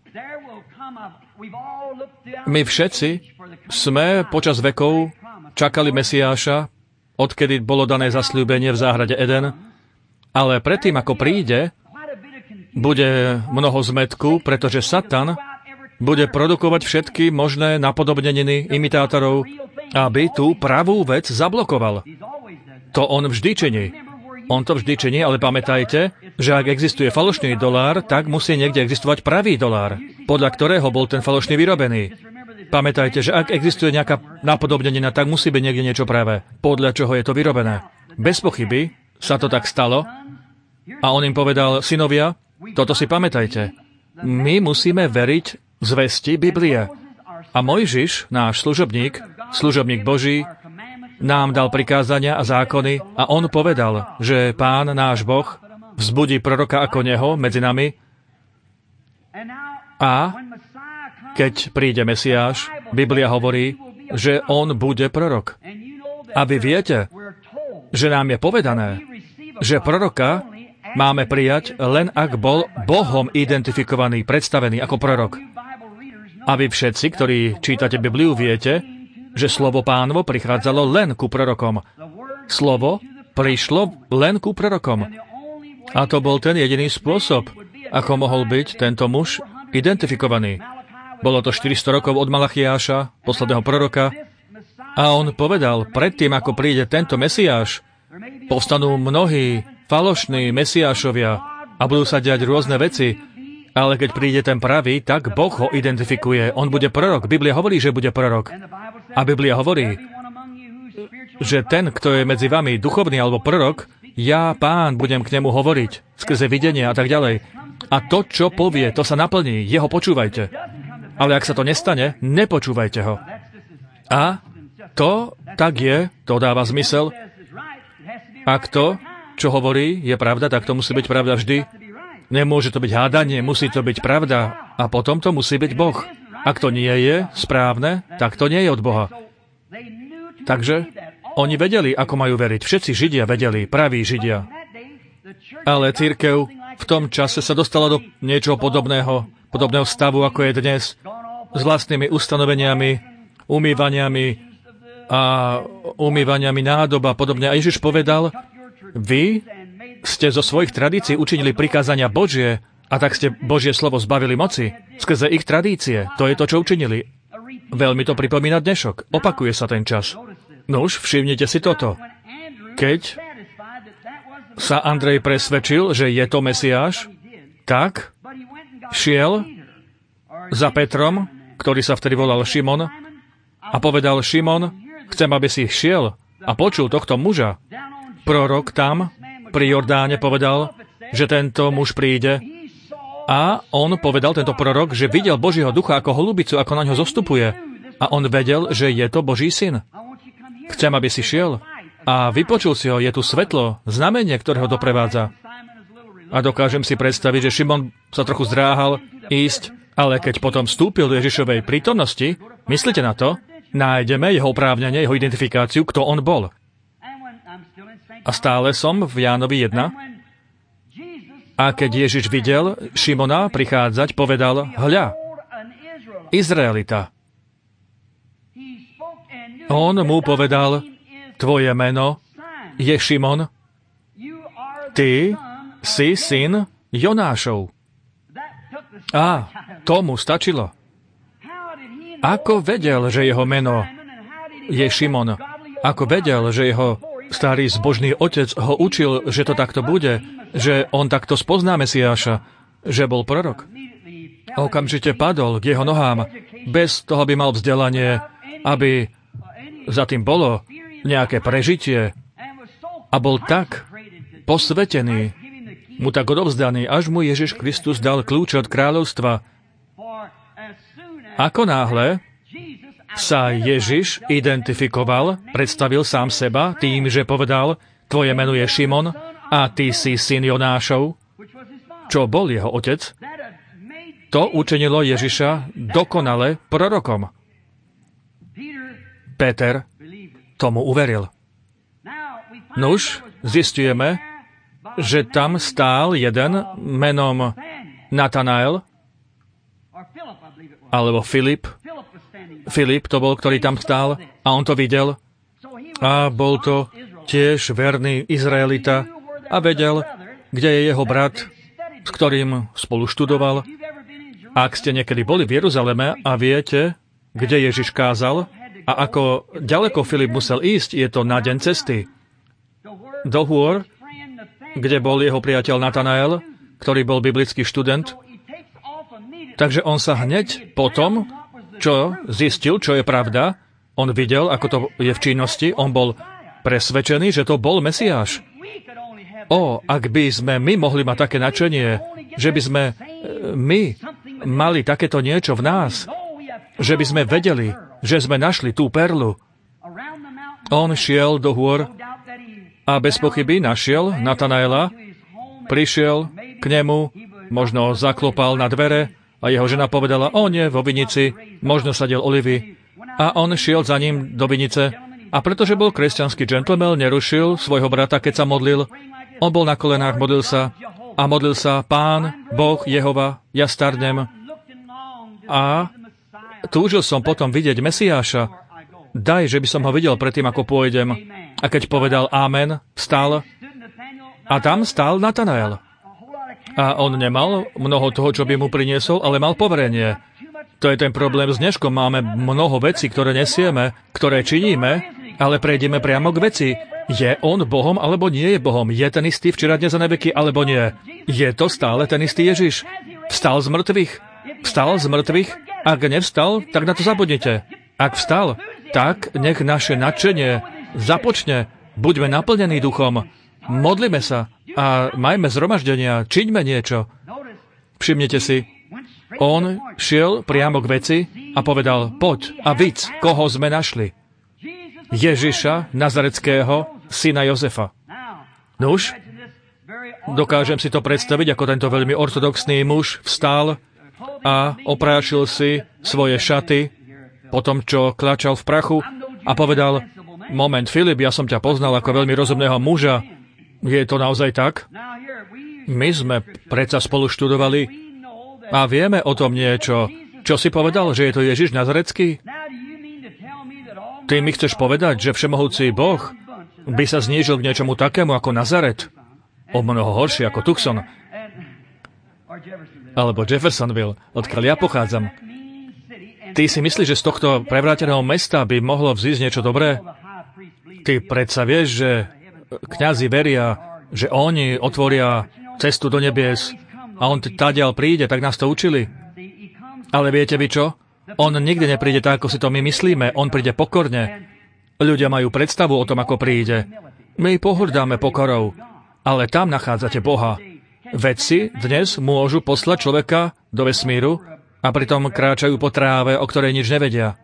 my všetci sme počas vekov čakali Mesiáša, odkedy bolo dané zasľúbenie v záhrade Eden, ale predtým, ako príde, bude mnoho zmätku, pretože Satan bude produkovať všetky možné napodobneniny imitátorov, aby tú pravú vec zablokoval. To on vždy činí. On to vždy činí, ale pamätajte, že ak existuje falošný dolár, tak musí niekde existovať pravý dolár, podľa ktorého bol ten falošný vyrobený. Pamätajte, že ak existuje nejaká napodobnenina, tak musí byť niekde niečo pravé, podľa čoho je to vyrobené. Bez pochyby sa to tak stalo a on im povedal, synovia, toto si pamätajte. My musíme veriť zvesti Biblie. A Mojžiš, náš služobník Boží, nám dal prikázania a zákony a on povedal, že Pán, náš Boh, vzbudí proroka ako neho medzi nami a keď príde Mesiáš, Biblia hovorí, že on bude prorok. A vy viete, že nám je povedané, že proroka máme prijať len ak bol Bohom identifikovaný, predstavený ako prorok. A vy všetci, ktorí čítate Bibliu, viete, že slovo Pánovo prichádzalo len ku prorokom. Slovo prišlo len ku prorokom. A to bol ten jediný spôsob, ako mohol byť tento muž identifikovaný. Bolo to 400 rokov od Malachiáša, posledného proroka, a on povedal, predtým, ako príde tento Mesiáš, povstanú mnohí falošní Mesiášovia a budú sa diať rôzne veci, ale keď príde ten pravý, tak Boh ho identifikuje. On bude prorok. Biblia hovorí, že bude prorok. A Biblia hovorí, že ten, kto je medzi vami duchovný alebo prorok, ja, Pán, budem k nemu hovoriť skrze videnie a tak ďalej. A to, čo povie, to sa naplní. Jeho počúvajte. Ale ak sa to nestane, nepočúvajte ho. A to tak je, to dáva zmysel. Ak to, čo hovorí, je pravda, tak to musí byť pravda vždy. Nemôže to byť hádanie, musí to byť pravda. A potom to musí byť Boh. Ak to nie je správne, tak to nie je od Boha. Takže oni vedeli, ako majú veriť. Všetci Židia vedeli, praví Židia. Ale cirkev v tom čase sa dostala do niečoho podobného stavu, ako je dnes, s vlastnými ustanoveniami, umývaniami nádob a podobne. A Ježiš povedal, vy ste zo svojich tradícií učinili prikázania Božie a tak ste Božie slovo zbavili moci skrze ich tradície. To je to, čo učinili. Veľmi to pripomína dnešok. Opakuje sa ten čas. Nuž, všimnite si toto. Keď sa Andrej presvedčil, že je to Mesiáš, tak šiel za Petrom, ktorý sa vtedy volal Šimon, a povedal: Šimon, chcem, aby si šiel a počul tohto muža. Prorok tam, pri Jordáne, povedal, že tento muž príde, a on povedal, tento prorok, že videl Božieho ducha ako holubicu, ako na ňo zostupuje, a on vedel, že je to Boží syn. Chcem, aby si šiel a vypočul si ho, je tu svetlo, znamenie, ktoré ho doprevádza. A dokážem si predstaviť, že Šimon sa trochu zdráhal ísť, ale keď potom vstúpil do Ježišovej prítomnosti, myslíte na to, nájdeme jeho oprávnenie, jeho identifikáciu, kto on bol. A stále som v Jánovi 1. A keď Ježiš videl Šimona prichádzať, povedal: hľa, Izraelita. On mu povedal: tvoje meno je Šimon, ty si syn Jonášov. A tomu stačilo. Ako vedel, že jeho meno je Šimon? Ako vedel, že jeho starý zbožný otec ho učil, že to takto bude, že on takto spozná Mesiáša, že bol prorok? Okamžite padol k jeho nohám, bez toho, aby mal vzdelanie, aby za tým bolo nejaké prežitie, a bol tak posvetený, mu tak odovzdaný, až mu Ježiš Kristus dal kľúče od kráľovstva. Ako náhle sa Ježiš identifikoval, predstavil sám seba tým, že povedal: tvoje meno je Šimon a ty si syn Jonášov, čo bol jeho otec, to učinilo Ježiša dokonale prorokom. Peter tomu uveril. Nuž, zistujeme, že tam stál jeden menom Natanael, alebo Filip. Filip to bol, ktorý tam stál, a on to videl. A bol to tiež verný Izraelita a vedel, kde je jeho brat, s ktorým spolu študoval. Ak ste niekedy boli v Jeruzaleme a viete, kde Ježiš kázal a ako ďaleko Filip musel ísť, je to na deň cesty do hôr, kde bol jeho priateľ Natanael, ktorý bol biblický študent. Takže on sa hneď potom, čo zistil, čo je pravda, on videl, ako to je v činnosti, on bol presvedčený, že to bol Mesiáš. Ak by sme my mohli mať také nadšenie, že by sme my mali takéto niečo v nás, že by sme vedeli, že sme našli tú perlu. On šiel do hôr a bez pochyby našiel Natanaela, prišiel k nemu, možno zaklopal na dvere a jeho žena povedala: o nie, vo vinici, možno sadil olivy. A on šiel za ním do vinice a pretože bol kresťanský džentlmen, nerušil svojho brata, keď sa modlil. On bol na kolenách, modlil sa a modlil sa: Pán, Boh, Jehova, ja starnem a túžil som potom vidieť Mesiáša. Daj, že by som ho videl predtým, ako pôjdem. A keď povedal amen, vstal a tam stál Natanael. A on nemal mnoho toho, čo by mu priniesol, ale mal poverenie. To je ten problém s dneškom. Máme mnoho vecí, ktoré nesieme, ktoré činíme, ale prejdeme priamo k veci. Je on Bohom, alebo nie je Bohom? Je ten istý včera, dnes a na veky, alebo nie? Je to stále ten istý Ježiš? Vstal z mŕtvych? Vstal z mŕtvych? Ak nevstal, tak na to zabudnite. Ak vstal, tak nech naše nadšenie započne. Buďme naplnení duchom. Modlíme sa a majme zhromaždenia, čiňme niečo. Všimnite si, on šiel priamo k veci a povedal: poď a vidz, koho sme našli. Ježiša Nazareckého, syna Jozefa. Nuž, dokážem si to predstaviť, ako tento veľmi ortodoxný muž vstal a oprášil si svoje šaty, potom čo klačal v prachu, a povedal: moment, Filip, ja som ťa poznal ako veľmi rozumného muža. Je to naozaj tak? My sme predsa spolu študovali a vieme o tom niečo. Čo si povedal, že je to Ježiš Nazarecký? Ty mi chceš povedať, že všemohúci Boh by sa znížil k niečomu takému ako Nazaret. O mnoho horšie ako Tucson. Alebo Jeffersonville, odkiaľ ja pochádzam. Ty si myslíš, že z tohto prevráteného mesta by mohlo vzísť niečo dobré? Ty predsa vieš, že kňazi veria, že oni otvoria cestu do nebies a on tadiaľ príde, tak nás to učili. Ale viete vy čo? On nikdy nepríde tak, ako si to my myslíme. On príde pokorne. Ľudia majú predstavu o tom, ako príde. My pohrdáme pokorou, ale tam nachádzate Boha. Vedci dnes môžu poslať človeka do vesmíru a pritom kráčajú po tráve, o ktorej nič nevedia.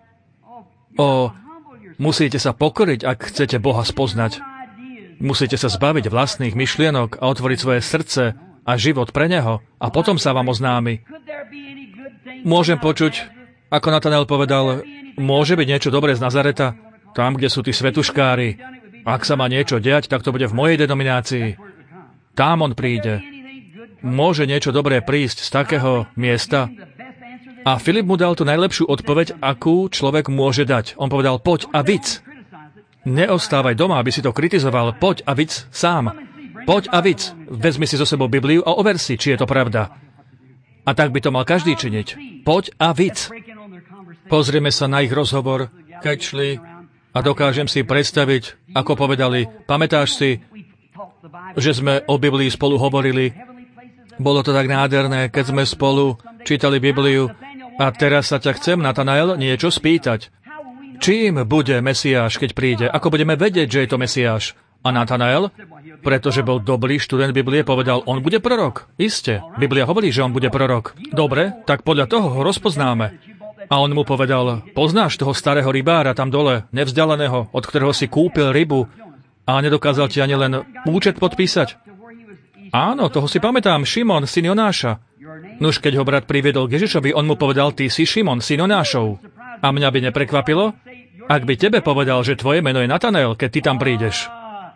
Musíte sa pokoriť, ak chcete Boha spoznať. Musíte sa zbaviť vlastných myšlienok a otvoriť svoje srdce a život pre Neho a potom sa vám oznámi. Môžem počuť, ako Natanael povedal, môže byť niečo dobré z Nazareta, tam, kde sú tí svetuškári. Ak sa má niečo diať, tak to bude v mojej denominácii. Tam on príde. Môže niečo dobré prísť z takého miesta? A Filip mu dal tú najlepšiu odpoveď, akú človek môže dať. On povedal, poď a vic. Neostávaj doma, aby si to kritizoval. Poď a vic sám. Poď a vic. Vezmi si so sebou Bibliu a over si, či je to pravda. A tak by to mal každý činiť. Poď a vic. Pozrieme sa na ich rozhovor, keď šli a dokážem si predstaviť, ako povedali, pamätáš si, že sme o Biblii spolu hovorili. Bolo to tak nádherné, keď sme spolu čítali Bibliu. A teraz sa ťa chcem, Natanael, niečo spýtať. Čím bude Mesiáš, keď príde? Ako budeme vedieť, že je to Mesiáš? A Natanael, pretože bol dobrý študent Biblie, povedal, on bude prorok. Isté, Biblia hovorí, že on bude prorok. Dobre, tak podľa toho ho rozpoznáme. A on mu povedal, poznáš toho starého rybára tam dole, nevzdialeného, od ktorého si kúpil rybu a nedokázal ti ani len účet podpísať? Áno, toho si pamätám, Šimon, syn Jonáša. Nuž, keď ho brat priviedol k Ježišovi, on mu povedal, ty si Šimon, syn Jonášov. A mňa by neprekvapilo, ak by tebe povedal, že tvoje meno je Natanael, keď ty tam prídeš.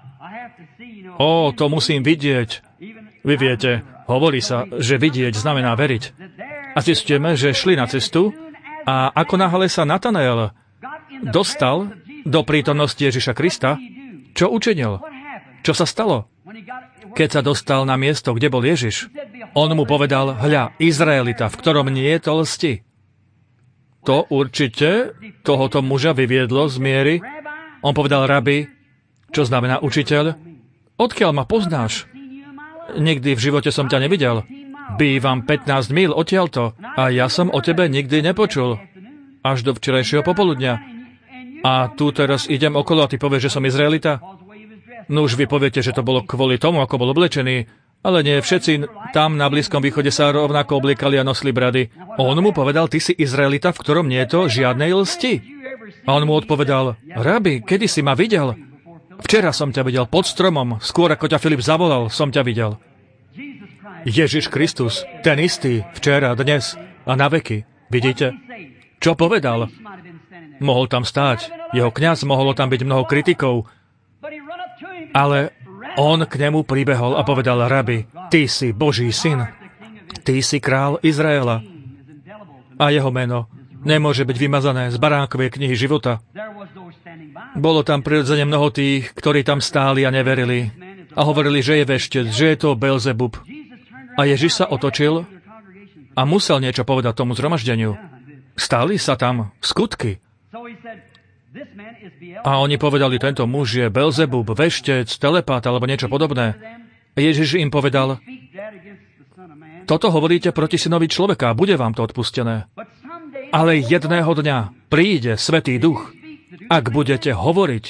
To musím vidieť. Vy viete, hovorí sa, že vidieť znamená veriť. A zistíme, že šli na cestu a ako náhle sa Natanael dostal do prítomnosti Ježiša Krista, čo učinil? Čo sa stalo? Keď sa dostal na miesto, kde bol Ježiš, on mu povedal, hľa, Izraelita, v ktorom nie je to lsti. To určite tohoto muža vyviedlo z miery. On povedal, rabi, čo znamená učiteľ, odkiaľ ma poznáš? Nikdy v živote som ťa nevidel. Bývam 15 míl odtiaľto a ja som o tebe nikdy nepočul. Až do včerajšieho popoludňa. A tu teraz idem okolo a ty povieš, že som Izraelita? No už vy poviete, že to bolo kvôli tomu, ako bol oblečený, ale nie všetci tam na Blízkom východe sa rovnako obliekali a nosili brady. On mu povedal, ty si Izraelita, v ktorom nie je to žiadnej lsti. A on mu odpovedal, rabi, kedy si ma videl? Včera som ťa videl pod stromom, skôr ako ťa Filip zavolal, som ťa videl. Ježiš Kristus, ten istý, včera, dnes a na veky. Vidíte? Čo povedal? Mohol tam stáť. Jeho kňaz, mohlo tam byť mnoho kritikov, ale on k nemu pribehol a povedal, rabi, ty si Boží syn, ty si král Izraela. A jeho meno nemôže byť vymazané z Baránkovej knihy života. Bolo tam prirodzene mnoho tých, ktorí tam stáli a neverili a hovorili, že je veštec, že je to Belzebub. A Ježiš sa otočil a musel niečo povedať tomu zhromaždeniu. Stali sa tam skutky. A oni povedali, tento muž je Belzebub, veštec, telepát alebo niečo podobné. Ježiš im povedal, toto hovoríte proti synovi človeka, bude vám to odpustené. Ale jedného dňa príde Svätý Duch, ak budete hovoriť,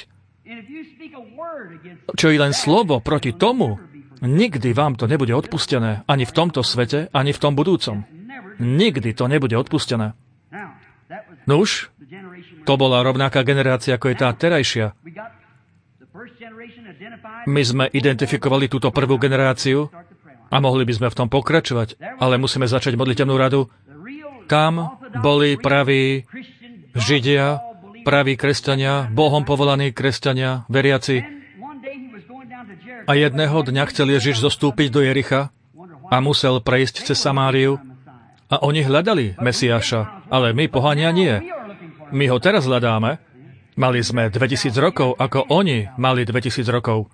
čo je len slovo proti tomu, nikdy vám to nebude odpustené, ani v tomto svete, ani v tom budúcom. Nikdy to nebude odpustené. Nuž, to bola rovnaká generácia, ako je tá terajšia. My sme identifikovali túto prvú generáciu a mohli by sme v tom pokračovať, ale musíme začať modlitebnú radu. Tam boli praví Židia, praví kresťania, Bohom povolaní kresťania, veriaci. A jedného dňa chcel Ježiš zostúpiť do Jericha a musel prejsť cez Samáriu. A oni hľadali Mesiáša, ale my, pohania, nie. My ho teraz hľadáme Mali sme 2000 rokov, ako oni mali 2000 rokov.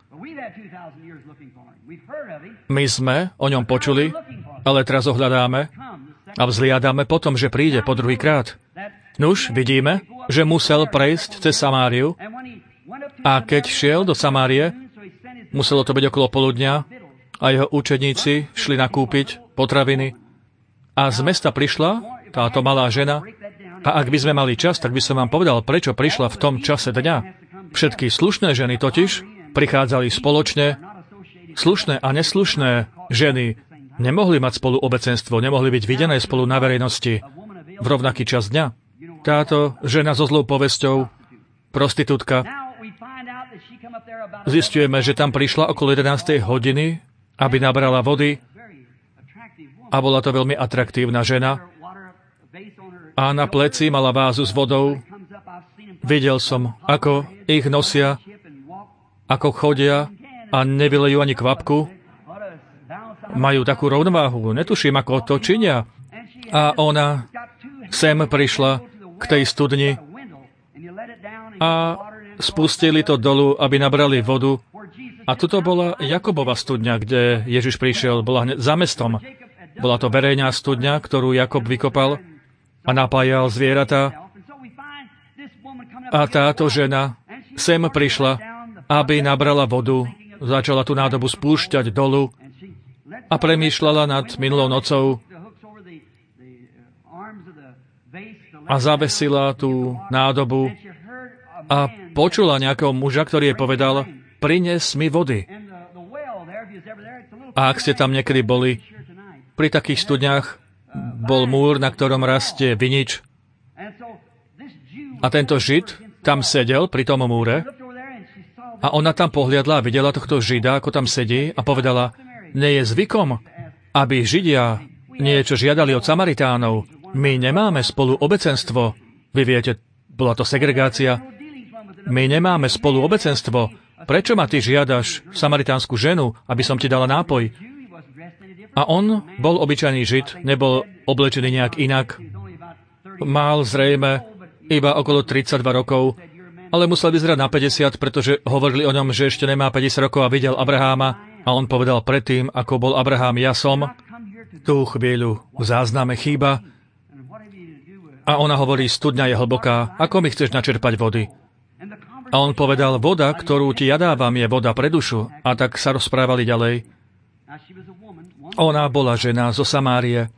My sme o ňom počuli, ale teraz ho hľadáme a vzliadame potom, že príde po druhýkrát. Nuž, vidíme, že musel prejsť cez Samáriu a keď šiel do Samárie, muselo to byť okolo poludňa a jeho učeníci šli nakúpiť potraviny a z mesta prišla táto malá žena a ak by sme mali čas, tak by som vám povedal, prečo prišla v tom čase dňa. Všetky slušné ženy totiž prichádzali spoločne. Slušné a neslušné ženy nemohli mať spolu obecenstvo, nemohli byť videné spolu na verejnosti v rovnaký čas dňa. Táto žena so zlou povesťou, prostitútka, zistujeme, že tam prišla okolo 11. hodiny, aby nabrala vody a bola to veľmi atraktívna žena a na pleci mala vázu s vodou. Videl som, ako ich nosia, ako chodia a nevylejú ani kvapku. Majú takú rovnováhu, netuším, ako to činia. A ona sem prišla k tej studni a spustili to dolu, aby nabrali vodu. A tuto bola Jakobova studňa, kde Ježiš prišiel, bola hneď za mestom. Bola to verejná studňa, ktorú Jakob vykopal a napájal zvieratá. A táto žena sem prišla, aby nabrala vodu, začala tú nádobu spúšťať dolu a premýšľala nad minulou nocou a zavesila tú nádobu a počula nejakého muža, ktorý jej povedal, prines mi vody. A ak ste tam niekedy boli, pri takých studniach bol múr, na ktorom rastie vinič. A tento Žid tam sedel pri tom múre a ona tam pohliadla a videla tohto Žida, ako tam sedí a povedala, nie je zvykom, aby Židia niečo žiadali od Samaritánov. My nemáme spolu obecenstvo. Vy viete, bola to segregácia. My nemáme spolu obecenstvo. Prečo ma ty žiadaš, samaritánsku ženu, aby som ti dala nápoj? A on bol obyčajný Žid, nebol oblečený nejak inak. Mal zrejme iba okolo 32 rokov, ale musel vyzerať na 50, pretože hovorili o ňom, že ešte nemá 50 rokov a videl Abraháma. A on povedal predtým, ako bol Abrahám, ja som. Tú chvíľu v zázname chýba. A ona hovorí, studňa je hlboká, ako mi chceš načerpať vody? A on povedal, voda, ktorú ti ja dávam, je voda pre dušu. A tak sa rozprávali ďalej. Ona bola žena zo Samárie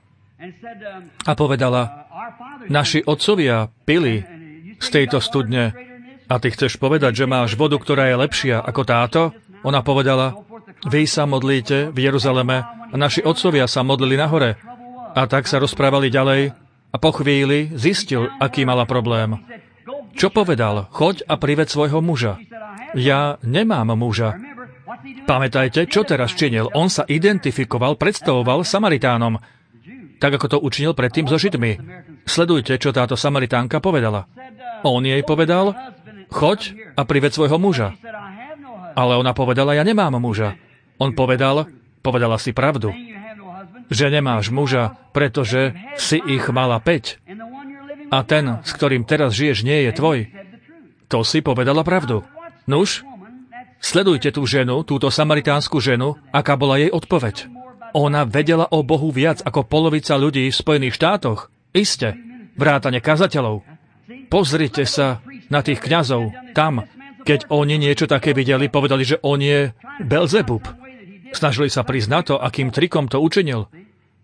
a povedala, naši otcovia pili z tejto studne a ty chceš povedať, že máš vodu, ktorá je lepšia ako táto? Ona povedala, vy sa modlíte v Jeruzaleme a naši otcovia sa modlili nahore. A tak sa rozprávali ďalej a po chvíli zistil, aký mala problém. Čo povedal? Choď a prived svojho muža. Ja nemám muža. Pamätajte, čo teraz činil. On sa identifikoval, predstavoval Samaritánom, tak ako to učinil predtým so Židmi. Sledujte, čo táto Samaritánka povedala. On jej povedal, choď a prived svojho muža. Ale ona povedala, ja nemám muža. On povedala si pravdu, že nemáš muža, pretože si ich mala 5. A ten, s ktorým teraz žiješ, nie je tvoj. To si povedala pravdu. Nuž, sledujte tú ženu, túto samaritánsku ženu, aká bola jej odpoveď. Ona vedela o Bohu viac ako polovica ľudí v Spojených štátoch. Iste, vrátane kazateľov. Pozrite sa na tých kňazov tam. Keď oni niečo také videli, povedali, že on je Belzebub. Snažili sa prísť na to, akým trikom to učinil.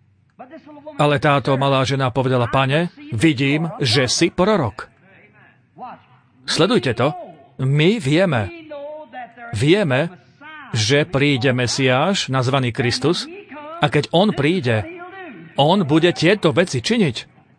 Ale táto malá žena povedala, pane, vidím, že si prorok. Sledujte to. My vieme, že príde Mesiáš, nazvaný Kristus, a keď on príde, on bude tieto veci činiť.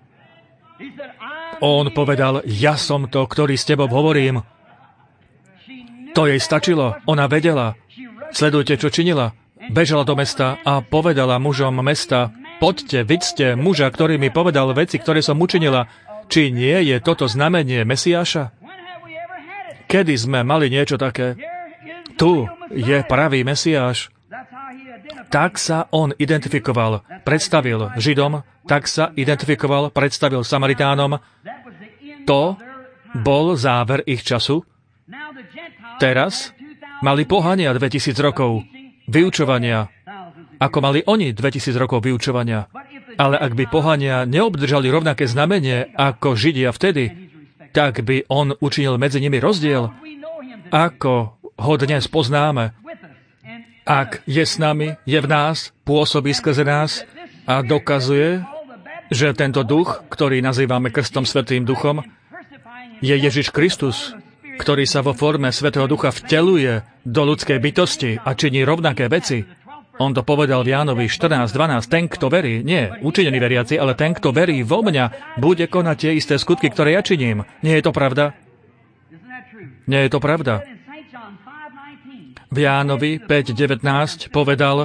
On povedal, ja som to, ktorý s tebou hovorím. To jej stačilo, ona vedela. Sledujte, čo činila. Bežala do mesta a povedala mužom mesta, poďte, vidzte muža, ktorý mi povedal veci, ktoré som učinila. Či nie je toto znamenie Mesiáša? Kedy sme mali niečo také? Tu je pravý Mesiáš. Tak sa on identifikoval, predstavil Židom, tak sa identifikoval, predstavil Samaritánom. To bol záver ich času. Teraz mali pohania 2000 rokov vyučovania, ako mali oni 2000 rokov vyučovania. Ale ak by pohania neobdržali rovnaké znamenie ako Židia vtedy, tak by on učinil medzi nimi rozdiel, ako ho dnes poznáme. Ak je s nami, je v nás, pôsobí skrze nás a dokazuje, že tento duch, ktorý nazývame Krstom Svätým Duchom, je Ježiš Kristus, ktorý sa vo forme Svätého Ducha vteľuje do ľudskej bytosti a činí rovnaké veci. On to povedal v Jánovi 14:12. Ten, kto verí, nie učinení veriaci, ale ten, kto verí vo mňa, bude konať tie isté skutky, ktoré ja činím. Nie je to pravda? Nie je to pravda. V Jánovi 5:19 povedal,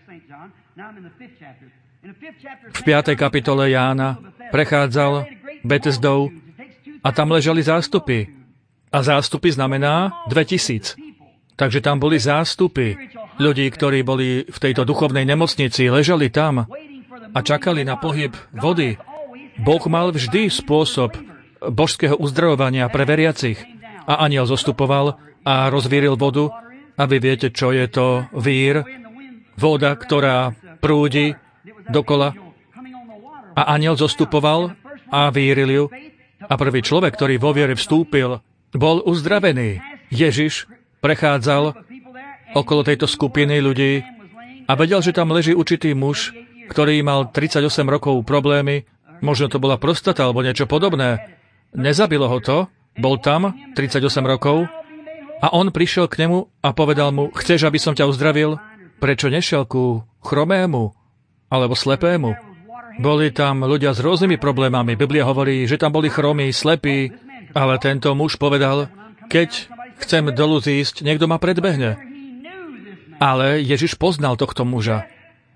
v 5. kapitole Jána prechádzal Betesdou a tam ležali zástupy. A zástupy znamená 2000. Takže tam boli zástupy ľudí, ktorí boli v tejto duchovnej nemocnici, ležali tam a čakali na pohyb vody. Boh mal vždy spôsob božského uzdravovania pre veriacich. A anjel zostupoval a rozvíril vodu. A vy viete, čo je to vír? Voda, ktorá prúdi dokola. A anjel zostupoval a víril ju. A prvý človek, ktorý vo viere vstúpil, bol uzdravený. Ježiš prechádzal okolo tejto skupiny ľudí a vedel, že tam leží určitý muž, ktorý mal 38 rokov problémy, možno to bola prostata alebo niečo podobné. Nezabilo ho to, bol tam 38 rokov a on prišiel k nemu a povedal mu, chceš, aby som ťa uzdravil? Prečo nešiel ku chromému alebo slepému? Boli tam ľudia s rôznymi problémami. Biblia hovorí, že tam boli chromí, slepí, ale tento muž povedal, keď chcem dolu zísť, niekto ma predbehne. Ale Ježiš poznal tohto muža.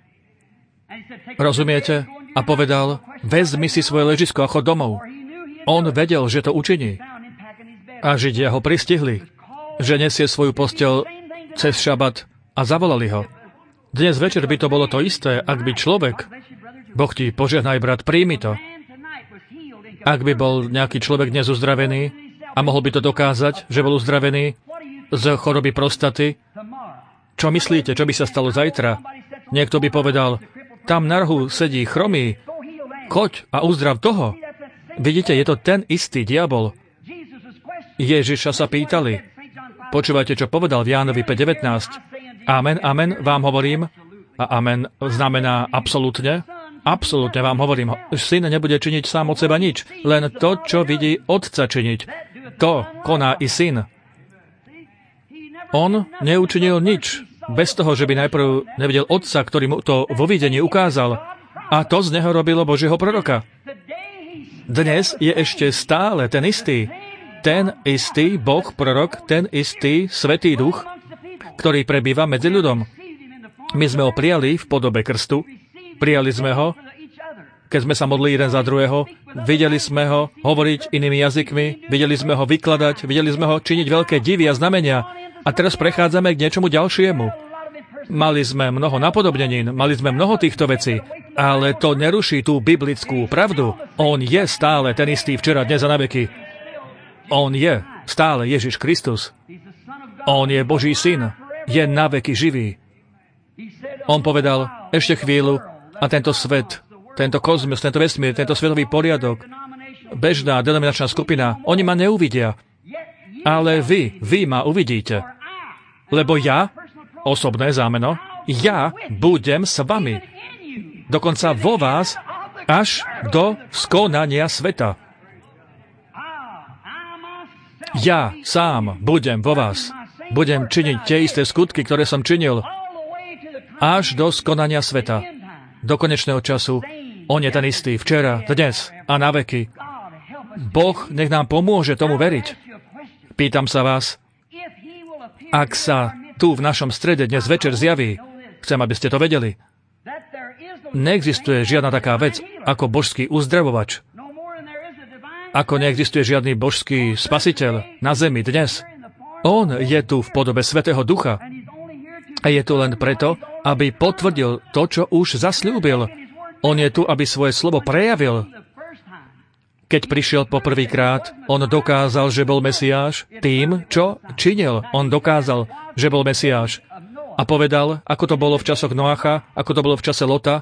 Rozumiete? A povedal, vezmi si svoje ležisko a chod domov. On vedel, že to učiní. A Židia ho pristihli, že nesie svoju posteľ cez šabat a zavolali ho. Dnes večer by to bolo to isté, ak by človek, Boh ti požehnaj, brat, príjmi to. Ak by bol nejaký človek dnes uzdravený, a mohol by to dokázať, že bol uzdravený z choroby prostaty. Čo myslíte, čo by sa stalo zajtra? Niekto by povedal, tam na rohu sedí chromý, choď a uzdrav toho. Vidíte, je to ten istý diabol. Ježiša sa pýtali. Počúvajte, čo povedal v Jánovi 5:19. Amen, amen, vám hovorím. A amen znamená absolútne. Absolútne vám hovorím. Syn nebude činiť sám od seba nič. Len to, čo vidí otca činiť. To koná i syn. On neučinil nič, bez toho, že by najprv nevidel otca, ktorý mu to vo videní ukázal. A to z neho robilo Božieho proroka. Dnes je ešte stále ten istý Boh, prorok, ten istý Svätý Duch, ktorý prebýva medzi ľudom. My sme ho prijali v podobe krstu, prijali sme ho, keď sme sa modlili jeden za druhého, videli sme ho hovoriť inými jazykmi, videli sme ho vykladať, videli sme ho činiť veľké divy a znamenia. A teraz prechádzame k niečomu ďalšiemu. Mali sme mnoho napodobnenín, mali sme mnoho týchto vecí, ale to neruší tú biblickú pravdu. On je stále ten istý včera, dnes a na veky. On je stále Ježiš Kristus. On je Boží syn, je na veky živý. On povedal, ešte chvíľu a tento svet, tento kozmos, tento vesmír, tento svetový poriadok, bežná denominačná skupina, oni ma neuvidia. Ale vy ma uvidíte. Lebo ja, osobné zámeno, ja budem s vami. Dokonca vo vás, až do skonania sveta. Ja sám budem vo vás. Budem činiť tie isté skutky, ktoré som činil, až do skonania sveta. Do konečného času. On je ten istý včera, dnes a na veky. Boh nech nám pomôže tomu veriť. Pýtam sa vás, ak sa tu v našom strede dnes večer zjaví, chcem, aby ste to vedeli, neexistuje žiadna taká vec ako božský uzdravovač. Ako neexistuje žiadny božský spasiteľ na zemi dnes. On je tu v podobe Svätého Ducha. A je tu len preto, aby potvrdil to, čo už zasľúbil. On je tu, aby svoje slovo prejavil Keď prišiel poprvýkrát, on dokázal, že bol Mesiáš. Tým, čo činil, on dokázal, že bol Mesiáš. A povedal, ako to bolo v časoch Noacha, ako to bolo v čase Lota.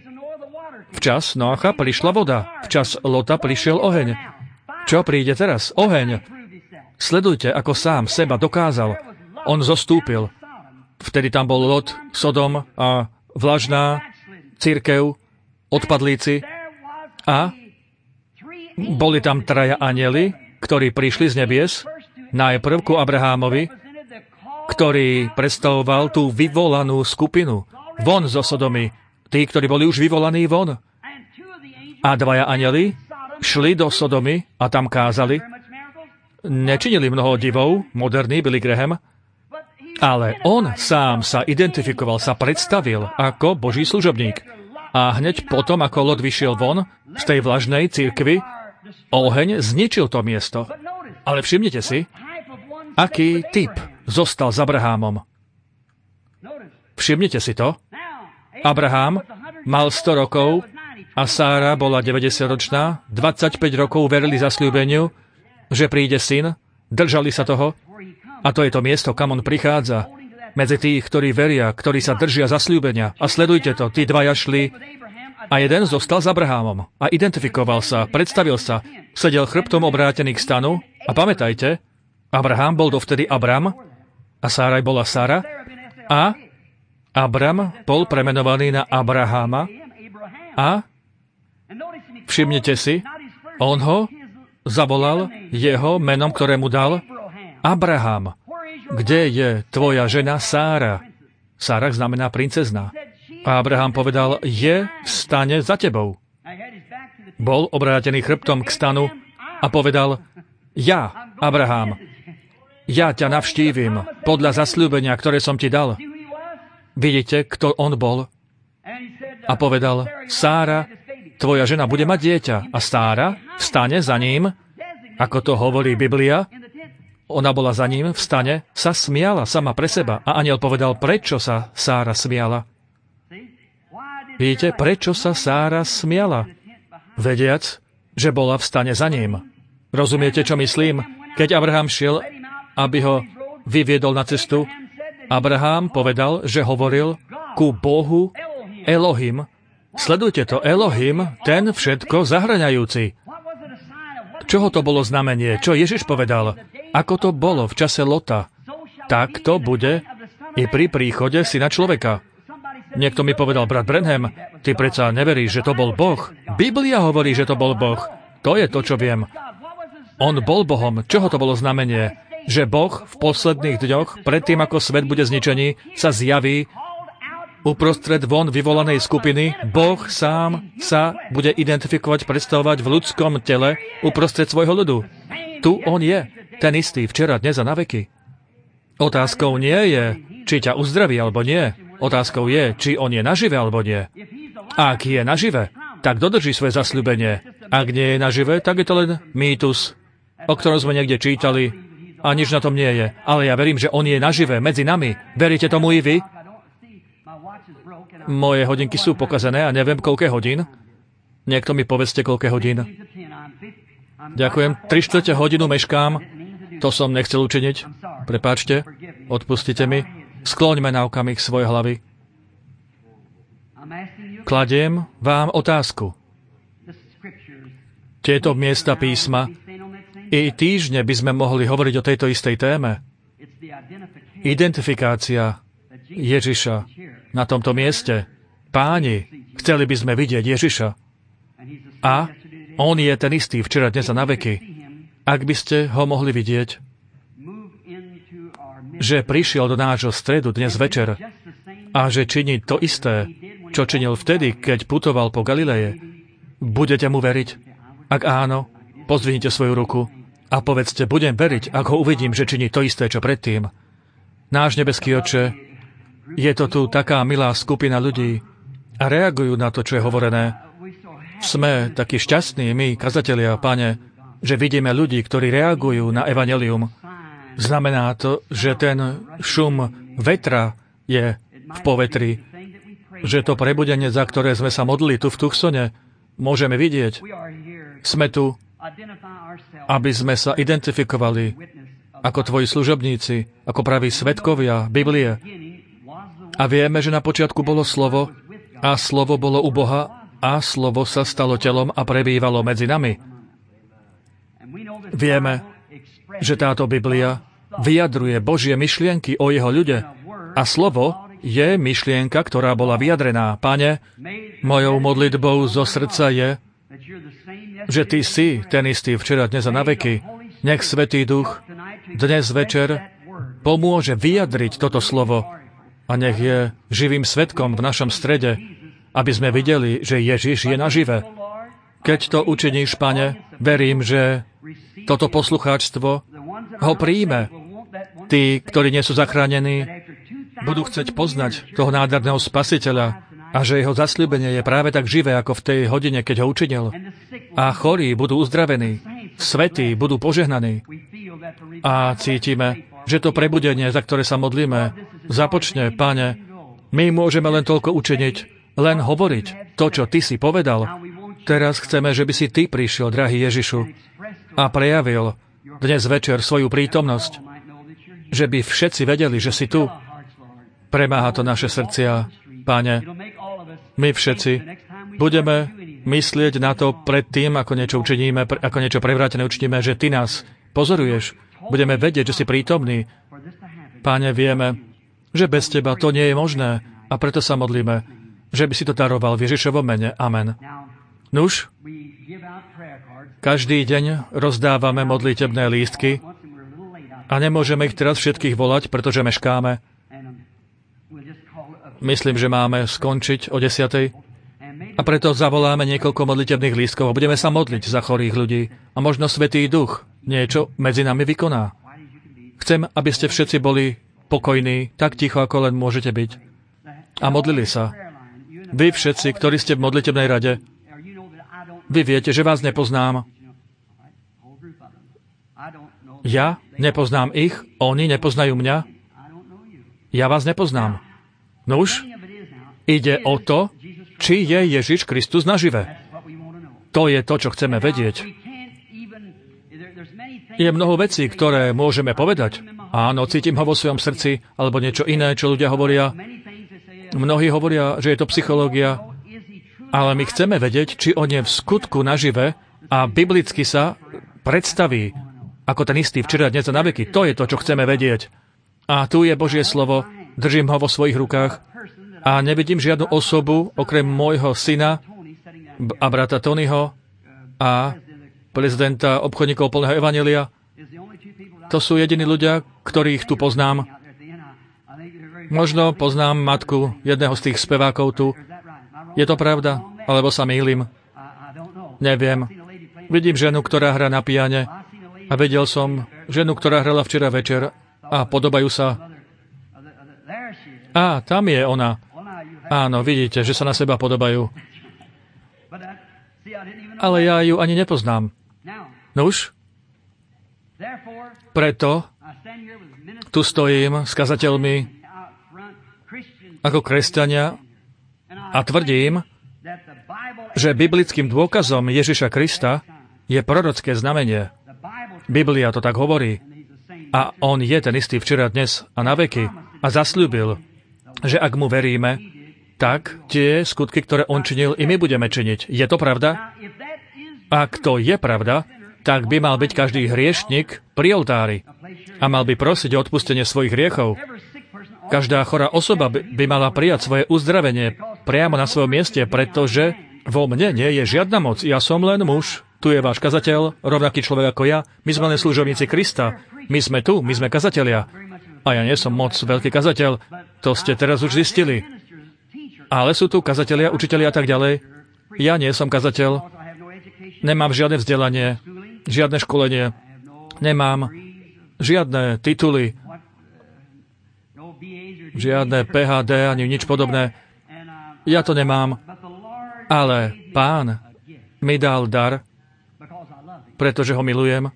V čas Noacha prišla voda, v čas Lota prišiel oheň. Čo príde teraz? Oheň. Sledujte, ako sám seba dokázal. On zostúpil. Vtedy tam bol Lot, Sodom a vlažná cirkev, odpadlíci. A boli tam traja anjeli, ktorí prišli z nebies, najprv ku Abrahámovi, ktorý predstavoval tú vyvolanú skupinu. Von zo Sodomy. Tí, ktorí boli už vyvolaní von. A dvaja anjeli šli do Sodomy a tam kázali. Nečinili mnoho divov, moderný Billy Graham, ale on sám sa identifikoval, sa predstavil ako Boží služobník. A hneď potom, ako Lot vyšiel von z tej vlažnej cirkvi, oheň zničil to miesto. Ale všimnite si, aký typ zostal s Abrahámom. Všimnite si to. Abrahám mal 100 rokov a Sára bola 90-ročná. 25 rokov verili zasľúbeniu, že príde syn. Držali sa toho. A to je to miesto, kam on prichádza. Medzi tých, ktorí veria, ktorí sa držia zasľúbenia. A sledujte to, tí dvaja šli a jeden zostal s Abrahámom. A identifikoval sa, predstavil sa, sedel chrbtom obrátený k stanu. A pamätajte, Abrahám bol dovtedy Abram a Sáraj bola Sára. A Abram bol premenovaný na Abraháma. A všimnite si, on ho zavolal jeho menom, ktoré mu dal Abraham. Kde je tvoja žena Sára? Sára znamená princezná. A Abraham povedal, je v stane za tebou. Bol obrátený chrbtom k stanu a povedal, ja, Abraham, ja ťa navštívim podľa zasľúbenia, ktoré som ti dal. Vidíte, kto on bol? A povedal, Sára, tvoja žena bude mať dieťa. A Sára vstane za ním, ako to hovorí Biblia, ona bola za ním v stane, sa smiala sama pre seba. A anjel povedal, prečo sa Sára smiala? Vidíte, prečo sa Sára smiala? Vediac, že bola v stane za ním. Rozumiete, čo myslím? Keď Abraham šiel, aby ho vyviedol na cestu, Abraham povedal, že hovoril ku Bohu Elohim. Sledujte to, Elohim, ten všetko zahŕňajúci. Čoho to bolo znamenie? Čo Ježiš povedal? Ako to bolo v čase Lota? Tak to bude i pri príchode Syna človeka. Niekto mi povedal, brat Branham, ty predsa neveríš, že to bol Boh. Biblia hovorí, že to bol Boh. To je to, čo viem. On bol Bohom. Čoho to bolo znamenie? Že Boh v posledných dňoch, predtým ako svet bude zničený, sa zjaví uprostred von vyvolanej skupiny. Boh sám sa bude identifikovať, predstavovať v ľudskom tele uprostred svojho ľudu. Tu on je, ten istý, včera, dnes a na veky. Otázkou nie je, či ťa uzdraví alebo nie. Otázkou je, či on je nažive alebo nie. Ak je nažive, tak dodrží svoje zasľúbenie. Ak nie je nažive, tak je to len mýtus, o ktorom sme niekde čítali a nič na tom nie je. Ale ja verím, že on je nažive medzi nami. Veríte tomu i vy? Moje hodinky sú pokazené a neviem, koľké hodín. Niekto mi povedzte, koľké hodín. Ďakujem. 3/4 hodinu meškám. To som nechcel učiniť. Prepáčte. Odpustite mi. Skloňme na okamih svoje hlavy. Kladiem vám otázku. Tieto miesta písma, i týždne by sme mohli hovoriť o tejto istej téme. Identifikácia Ježiša na tomto mieste. Páni, chceli by sme vidieť Ježiša. A on je ten istý včera, dnes a na veky. Ak by ste ho mohli vidieť, že prišiel do nášho stredu dnes večer a že činí to isté, čo činil vtedy, keď putoval po Galileje, budete mu veriť? Ak áno, pozdvihnite svoju ruku a povedzte, budem veriť, ak ho uvidím, že činí to isté, čo predtým. Náš nebeský Otče, je to tu taká milá skupina ľudí a reagujú na to, čo je hovorené. Sme takí šťastní, my, kazatelia, Pane, že vidíme ľudí, ktorí reagujú na evanjelium. Znamená to, že ten šum vetra je v povetri, že to prebudenie, za ktoré sme sa modlili tu v Tucsone, môžeme vidieť. Sme tu aby sme sa identifikovali ako tvoji služobníci, ako praví svedkovia Biblie. A vieme, že na počiatku bolo slovo a slovo bolo u Boha a slovo sa stalo telom a prebývalo medzi nami. Vieme, že táto Biblia vyjadruje Božie myšlienky o jeho ľude a slovo je myšlienka, ktorá bola vyjadrená. Pane, mojou modlitbou zo srdca je, že Ty si ten istý včera, dnes a na veky. Nech Svätý Duch dnes večer pomôže vyjadriť toto slovo a nech je živým svedkom v našom strede, aby sme videli, že Ježiš je nažive. Keď to učiníš, Pane, verím, že toto poslucháčstvo ho príjme. Tí, ktorí nie sú zachránení, budú chcieť poznať toho nádherného Spasiteľa a že jeho zasľúbenie je práve tak živé, ako v tej hodine, keď ho učinil. A chorí budú uzdravení, svätí budú požehnaní. A cítime, že to prebudenie, za ktoré sa modlíme, započne, Pane, my môžeme len toľko učiniť, len hovoriť to, čo Ty si povedal. Teraz chceme, že by si Ty prišiel, drahý Ježišu, a prejavil dnes večer svoju prítomnosť, že by všetci vedeli, že si tu. Premáha to naše srdcia, Páne. My všetci budeme myslieť na to pred tým, ako niečo učiníme, ako niečo prevrátené učiníme, že Ty nás pozoruješ. Budeme vedieť, že si prítomný. Páne, vieme, že bez Teba to nie je možné a preto sa modlíme, že by si to daroval v Ježišovom mene. Amen. Nuž, každý deň rozdávame modlitebné lístky a nemôžeme ich teraz všetkých volať, pretože meškáme. Myslím, že máme skončiť o 10:00 a preto zavoláme niekoľko modlitebných lístkov a budeme sa modliť za chorých ľudí a možno Svätý Duch niečo medzi nami vykoná. Chcem, aby ste všetci boli pokojní, tak ticho, ako len môžete byť. A modlili sa. Vy všetci, ktorí ste v modlitebnej rade, vy viete, že vás nepoznám. Ja nepoznám ich, oni nepoznajú mňa. Ja vás nepoznám. Nuž, ide o to, či je Ježiš Kristus nažive. To je to, čo chceme vedieť. Je mnoho vecí, ktoré môžeme povedať. Áno, cítim ho vo svojom srdci, alebo niečo iné, čo ľudia hovoria. Mnohí hovoria, že je to psychológia, ale my chceme vedieť, či on je v skutku nažive a biblicky sa predstaví ako ten istý včera, dnes a na veky. To je to, čo chceme vedieť. A tu je Božie slovo, držím ho vo svojich rukách a nevidím žiadnu osobu, okrem môjho syna a brata Tonyho a prezidenta obchodníkov plného evanjelia. To sú jediní ľudia, ktorých tu poznám. Možno poznám matku jedného z tých spevákov tu. Je to pravda? Alebo sa mýlim? Neviem. Vidím ženu, ktorá hrá na piane a videl som ženu, ktorá hrala včera večer a podobajú sa. Á, tam je ona. Áno, vidíte, že sa na seba podobajú. Ale ja ju ani nepoznám. Nuž, preto tu stojím s kazateľmi ako kresťania a tvrdím, že biblickým dôkazom Ježiša Krista je prorocké znamenie. Biblia to tak hovorí. A on je ten istý včera, dnes a na veky. A zasľúbil, že ak mu veríme, tak tie skutky, ktoré on činil, i my budeme činiť. Je to pravda? Ak to je pravda, tak by mal byť každý hriešnik pri oltári a mal by prosiť o odpustenie svojich hriechov. Každá chorá osoba by mala prijať svoje uzdravenie priamo na svojom mieste, pretože vo mne nie je žiadna moc. Ja som len muž, tu je váš kazateľ, rovnaký človek ako ja. My sme len služobníci Krista. My sme tu, my sme kazatelia. A ja nie som moc veľký kazateľ, to ste teraz už zistili. Ale sú tu kazatelia, učitelia a tak ďalej. Ja nie som kazateľ, nemám žiadne vzdelanie, žiadne školenie, nemám žiadne tituly, žiadne PhD ani nič podobné. Ja to nemám, ale Pán mi dal dar, pretože ho milujem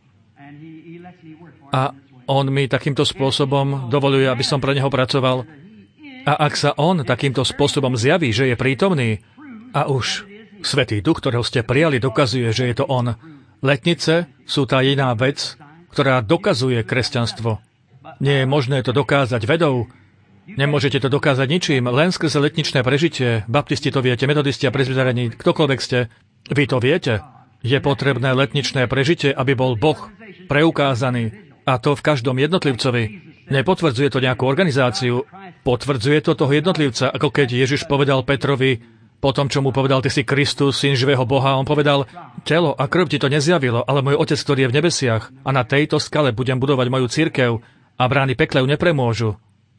a on mi takýmto spôsobom dovoluje, aby som pre neho pracoval. A ak sa on takýmto spôsobom zjaví, že je prítomný a už Svätý Duch, ktorého ste prijali, dokazuje, že je to on, Letnice sú tá jediná vec, ktorá dokazuje kresťanstvo. Nie je možné to dokázať vedou, nemôžete to dokázať ničím, len skrze letničné prežitie. Baptisti to viete, metodisti a presbyteriani, ktokoľvek ste, vy to viete. Je potrebné letničné prežitie, aby bol Boh preukázaný, a to v každom jednotlivcovi. Nepotvrdzuje to nejakú organizáciu, potvrdzuje to toho jednotlivca, ako keď Ježiš povedal Petrovi, po tom, čo mu povedal, ty si Kristus, syn živého Boha, on povedal, telo a krv ti to nezjavilo, ale môj Otec, ktorý je v nebesiach, a na tejto skale budem budovať moju cirkev a brány pekla ju nepremôžu.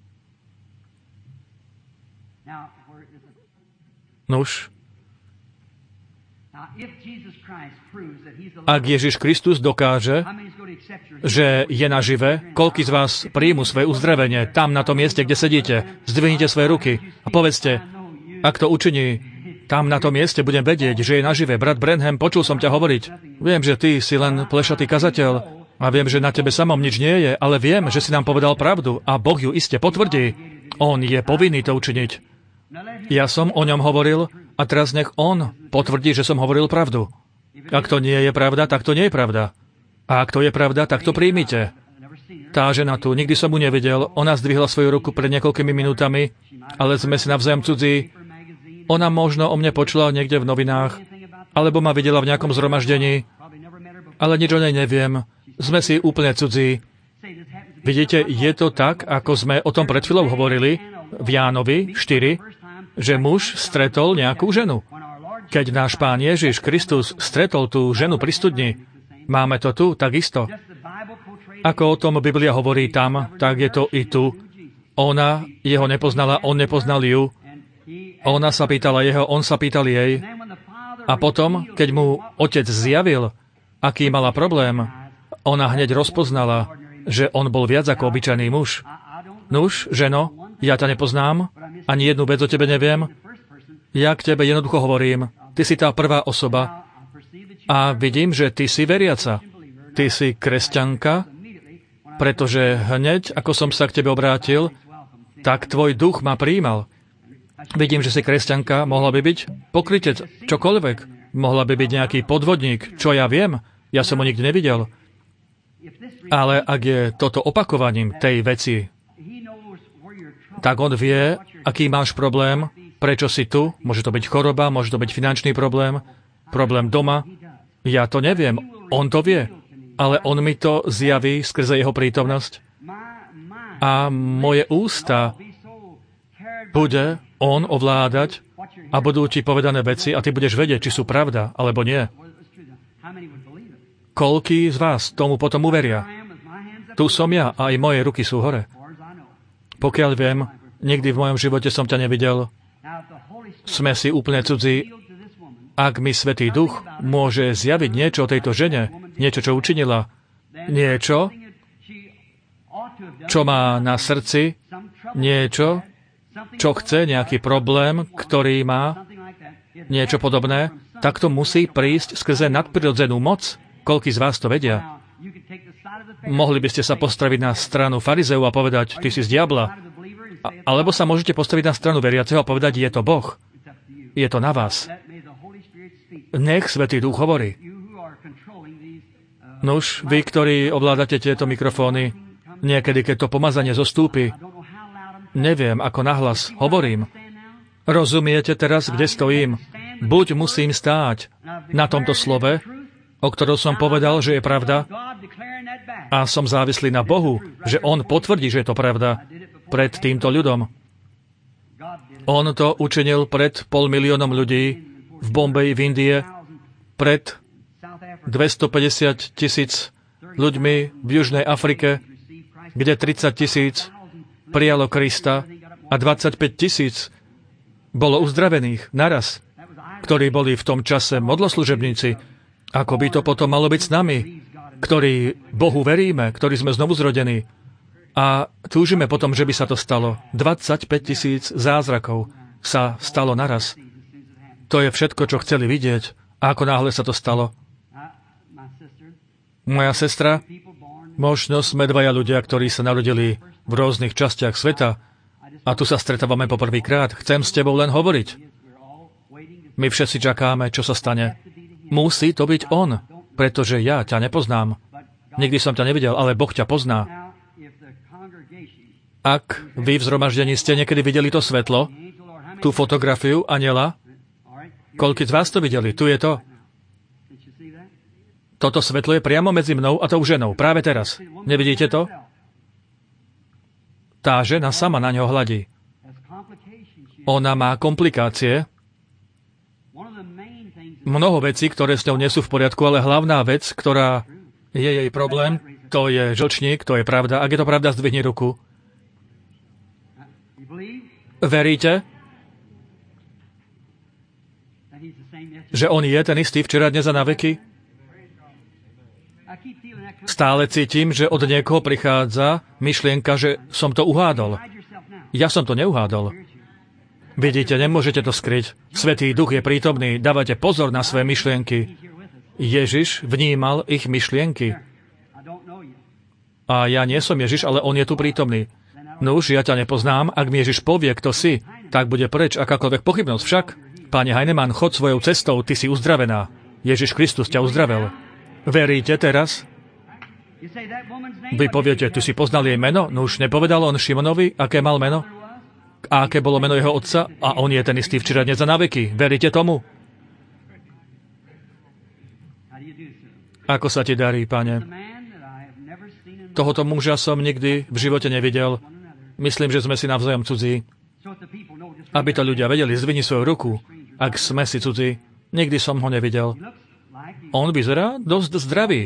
Nuž, ak Ježiš Kristus dokáže, že je nažive, koľký z vás príjmu svoje uzdravenie tam na tom mieste, kde sedíte, zdvihnite svoje ruky a povedzte, ak to učiní, tam na tom mieste budem vedieť, že je nažive. Brat Branham, počul som ťa hovoriť. Viem, že ty si len plešatý kazateľ a viem, že na tebe samom nič nie je, ale viem, že si nám povedal pravdu a Boh ju iste potvrdí. On je povinný to učiniť. Ja som o ňom hovoril a teraz nech on potvrdí, že som hovoril pravdu. Ak to nie je pravda, tak to nie je pravda. A ak to je pravda, tak to príjmite. Tá žena tu, nikdy som ju nevidel, ona zdvihla svoju ruku pred niekoľkými minútami, ale sme si navzájom cudzí. Ona možno o mne počula niekde v novinách, alebo ma videla v nejakom zhromaždení, ale nič o nej neviem. Sme si úplne cudzí. Vidíte, je to tak, ako sme o tom pred chvíľou hovorili v Jánovi 4, že muž stretol nejakú ženu. Keď náš Pán Ježiš Kristus stretol tú ženu pri studni, máme to tu takisto. Ako o tom Biblia hovorí tam, tak je to i tu. Ona jeho nepoznala, on nepoznal ju. Ona sa pýtala jeho, on sa pýtal jej. A potom, keď mu otec zjavil, aký mala problém, ona hneď rozpoznala, že on bol viac ako obyčajný muž. Nuž, ženo, ja ťa nepoznám, ani jednu vec o tebe neviem. Ja k tebe jednoducho hovorím, ty si tá prvá osoba a vidím, že ty si veriaca. Ty si kresťanka, pretože hneď, ako som sa k tebe obrátil, tak tvoj duch ma prijímal. Vidím, že si kresťanka, mohla by byť pokrytec, čokoľvek. Mohla by byť nejaký podvodník, čo ja viem, ja som ho nikdy nevidel. Ale ak je toto opakovaním tej veci, tak on vie, aký máš problém, prečo si tu, môže to byť choroba, môže to byť finančný problém, problém doma. Ja to neviem, on to vie, ale on mi to zjaví skrze jeho prítomnosť. A moje ústa bude on ovládať a budú ti povedané veci a ty budeš vedieť, či sú pravda, alebo nie. Koľký z vás tomu potom uveria? Tu som ja a aj moje ruky sú hore. Pokiaľ viem, nikdy v mojom živote som ťa nevidel. Sme si úplne cudzí. Ak mi Svätý Duch môže zjaviť niečo o tejto žene, niečo, čo učinila, niečo, čo má na srdci, niečo, čo chce, nejaký problém, ktorý má, niečo podobné, tak to musí prísť skrze nadprirodzenú moc. Koľký z vás to vedia? Mohli by ste sa postaviť na stranu farizeu a povedať, ty si z diabla. Alebo sa môžete postaviť na stranu veriaceho a povedať, je to Boh. Je to na vás. Nech Svätý Duch hovorí. Nuž, vy, ktorí ovládate tieto mikrofóny, niekedy, keď to pomazanie zostúpi, neviem, ako nahlas hovorím. Rozumiete teraz, kde stojím? Buď musím stáť na tomto slove, o ktorom som povedal, že je pravda, a som závislý na Bohu, že On potvrdí, že je to pravda pred týmto ľudom. On to učinil pred 500 000 ľudí v Bombeji, v Indie, pred 250 000 ľuďmi v Južnej Afrike, kde 30 000 prijalo Krista a 25 000 bolo uzdravených naraz, ktorí boli v tom čase modloslužebníci. Ako by to potom malo byť s nami, ktorí Bohu veríme, ktorí sme znovu zrodení a túžime potom, že by sa to stalo. 25 000 zázrakov sa stalo naraz. To je všetko, čo chceli vidieť. A ako náhle sa to stalo. Moja sestra, možno sme dvaja ľudia, ktorí sa narodili v rôznych častiach sveta a tu sa stretávame poprvýkrát. Chcem s tebou len hovoriť. My všetci čakáme, čo sa stane. Musí to byť on. pretože ja ťa nepoznám. Nikdy som ťa nevidel, ale Boh ťa pozná. Ak vy v zhromaždení ste niekedy videli to svetlo, tú fotografiu anjela, koľký z vás to videli? Tu je to. Toto svetlo je priamo medzi mnou a tou ženou, práve teraz. Nevidíte to? Tá žena sama na ňo hladí. Ona má komplikácie, mnoho vecí, ktoré s ňou nie sú v poriadku, ale hlavná vec, ktorá je jej problém, to je žlčník, to je pravda. Ak je to pravda, zdvihni ruku. Veríte, že on je ten istý včera, dnes a na veky? Stále cítim, že od niekoho prichádza myšlienka, že som to uhádol. Ja som to neuhádol. Vidíte, nemôžete to skryť. Svätý Duch je prítomný, dávate pozor na svoje myšlienky. Ježiš vnímal ich myšlienky. A ja nie som Ježiš, ale on je tu prítomný. Nuž, ja ťa nepoznám, ak mi Ježiš povie, kto si, tak bude preč akákoľvek pochybnosť. Však, Pane Heinemann, chod svojou cestou, ty si uzdravená. Ježiš Kristus ťa uzdravel. Veríte teraz? Vy poviete, ty si poznal jej meno? No už nepovedal on Šimonovi, aké mal meno? A aké bolo meno jeho otca? A on je ten istý včera, dnes a na veky. Veríte tomu? Ako sa ti darí, Pane? Tohoto muža som nikdy v živote nevidel. Myslím, že sme si navzájom cudzí. Aby to ľudia vedeli, zdvihni svoju ruku. Ak sme si cudzí, nikdy som ho nevidel. On vyzerá dosť zdravý.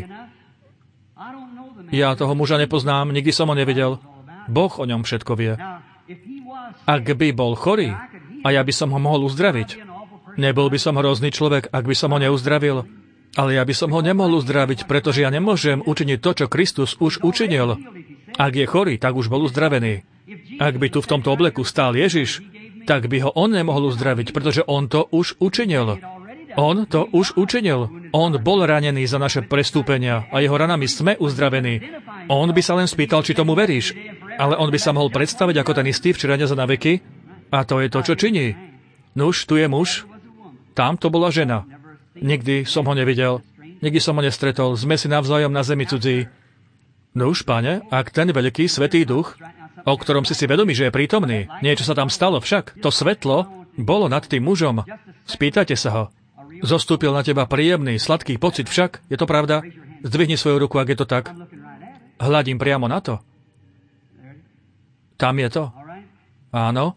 Ja toho muža nepoznám, nikdy som ho nevidel. Boh o ňom všetko vie. Ak by bol chorý a ja by som ho mohol uzdraviť, nebol by som hrozný človek, ak by som ho neuzdravil. Ale ja by som ho nemohol uzdraviť, pretože ja nemôžem učiniť to, čo Kristus už učinil. Ak je chorý, tak už bol uzdravený. Ak by tu v tomto obleku stál Ježiš, tak by ho on nemohol uzdraviť, pretože on to už učinil. On to už učinil. On bol ranený za naše prestúpenia a jeho ranami sme uzdravení. On by sa len spýtal, či tomu veríš. Ale on by sa mohol predstaviť ako ten istý včera, dnes a na veky. A to je to, čo činí. Nuž, tu je muž. Tam to bola žena. Nikdy som ho nevidel. Nikdy som ho nestretol. Sme si navzájom na zemi cudzí. Nuž, Pane, ak ten veľký svätý Duch, o ktorom si vedomý, že je prítomný, niečo sa tam stalo však, to svetlo bolo nad tým mužom. Spýtajte sa ho. Zostúpil na teba príjemný, sladký pocit však, je to pravda? Zdvihni svoju ruku, ak je to tak. Hladím priamo na to. Tam je to. Áno.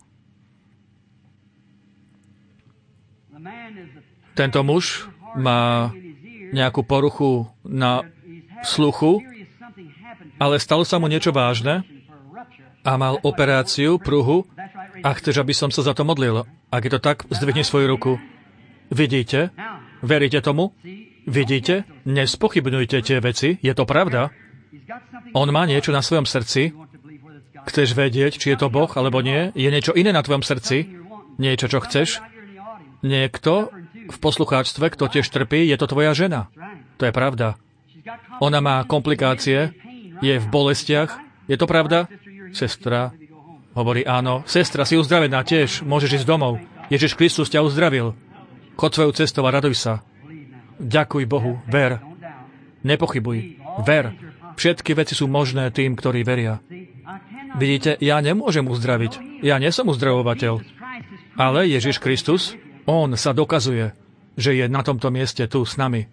Tento muž má nejakú poruchu na sluchu, ale stalo sa mu niečo vážne a mal operáciu pruhu a chceš, aby som sa za to modlil. Ak je to tak, zdvihni svoju ruku. Vidíte? Veríte tomu? Vidíte? Nespochybňujte tie veci, je to pravda. On má niečo na svojom srdci. Chceš vedieť, či je to Boh, alebo nie? Je niečo iné na tvojom srdci? Niečo, čo chceš? Niekto v poslucháčstve, kto tiež trpí, je to tvoja žena. To je pravda. Ona má komplikácie, je v bolestiach. Je to pravda? Sestra hovorí áno. Sestra, si uzdravená tiež, môžeš ísť domov. Ježiš Kristus ťa uzdravil. Chod svojou cestou a raduj sa. Ďakuj Bohu, ver. Nepochybuj, ver. Všetky veci sú možné tým, ktorí veria. Vidíte, ja nemôžem uzdraviť. Ja nie som uzdravovateľ. Ale Ježiš Kristus, on sa dokazuje, že je na tomto mieste tu s nami.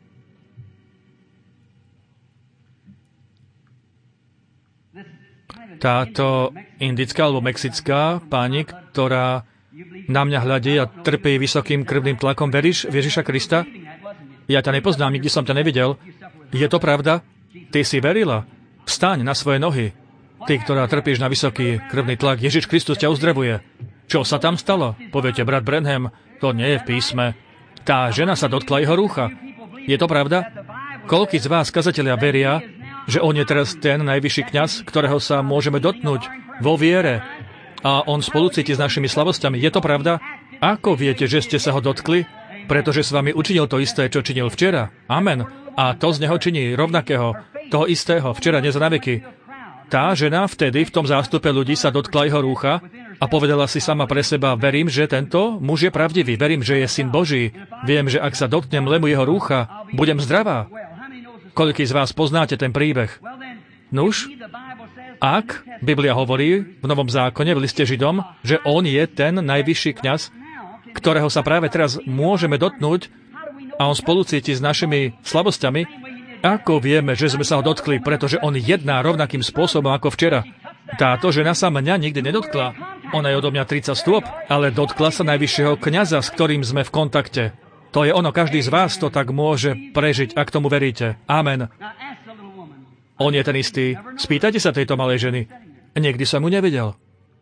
Táto indická alebo mexická pani, ktorá na mňa hľadí a trpí vysokým krvným tlakom. Veríš v Ježiša Krista? Ja ťa nepoznám, nikdy som ťa nevidel. Je to pravda? Ty si verila? Vstaň na svoje nohy. Ty, ktorá trpíš na vysoký krvný tlak, Ježiš Kristus ťa uzdravuje. Čo sa tam stalo? Poviete, brat Branham, to nie je v písme. Tá žena sa dotkla jeho rúcha. Je to pravda? Koľký z vás, kazatelia, veria, že on je teraz ten najvyšší kňaz, ktorého sa môžeme dotknúť vo viere? A on spolucíti s našimi slabosťami. Je to pravda? Ako viete, že ste sa ho dotkli? Pretože s vami učinil to isté, čo činil včera. Amen. A to z neho činí rovnakého, toho istého, včera, dnes a na veky. Tá žena vtedy v tom zástupe ľudí sa dotkla jeho rúcha a povedala si sama pre seba, verím, že tento muž je pravdivý, verím, že je syn Boží. Viem, že ak sa dotknem len jeho rúcha, budem zdravá. Koľký z vás poznáte ten príbeh? Nuž, ak Biblia hovorí v Novom zákone, v liste Židom, že on je ten najvyšší kňaz, ktorého sa práve teraz môžeme dotknúť a on spolucíti s našimi slabosťami, ako vieme, že sme sa ho dotkli, pretože on jedná rovnakým spôsobom ako včera. Táto žena sa mňa nikdy nedotkla. Ona je odo mňa 30 stôp, ale dotkla sa najvyššieho kňaza, s ktorým sme v kontakte. To je ono, každý z vás to tak môže prežiť, ak tomu veríte. Amen. On je ten istý. Spýtajte sa tejto malej ženy. Niekdy som mu nevidel.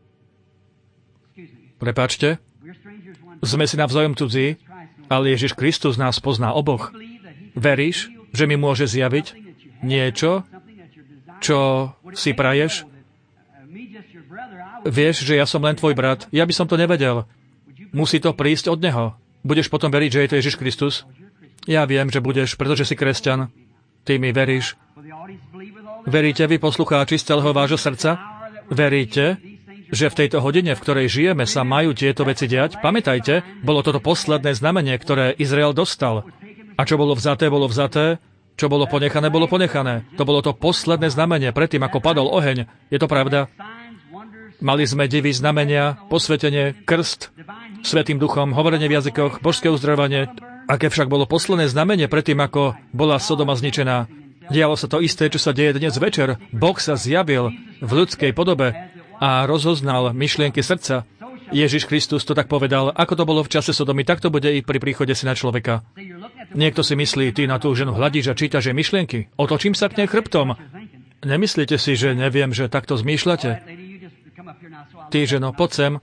Prepáčte, sme si navzájom cudzí, ale Ježiš Kristus nás pozná oboch. Veríš, že mi môže zjaviť niečo, čo si praješ? Vieš, že ja som len tvoj brat. Ja by som to nevedel. Musí to prísť od neho. Budeš potom veriť, že je to Ježiš Kristus? Ja viem, že budeš, pretože si kresťan. Ty mi veríš. Veríte vy, poslucháči, z celého vášho srdca? Veríte, že v tejto hodine, v ktorej žijeme, sa majú tieto veci diať? Pamätajte, bolo toto posledné znamenie, ktoré Izrael dostal. A čo bolo vzaté, bolo vzaté. Čo bolo ponechané, bolo ponechané. To bolo to posledné znamenie predtým, ako padol oheň. Je to pravda? Mali sme divy, znamenia, posvetenie, krst, Svätým duchom, hovorenie v jazykoch, božské uzdravovanie. Aké však bolo posledné znamenie predtým, ako bola Sodoma zničená? Dialo sa to isté, čo sa deje dnes večer. Boh sa zjavil v ľudskej podobe a rozoznal myšlienky srdca. Ježiš Kristus to tak povedal, ako to bolo v čase Sodomy, tak to bude i pri príchode Syna človeka. Niekto si myslí, ty na tú ženu hľadíš a čítaš jej myšlienky. Otočím sa k nej chrbtom. Nemyslíte si, že neviem, že takto zmýšľate? Ty, ženo, poď sem.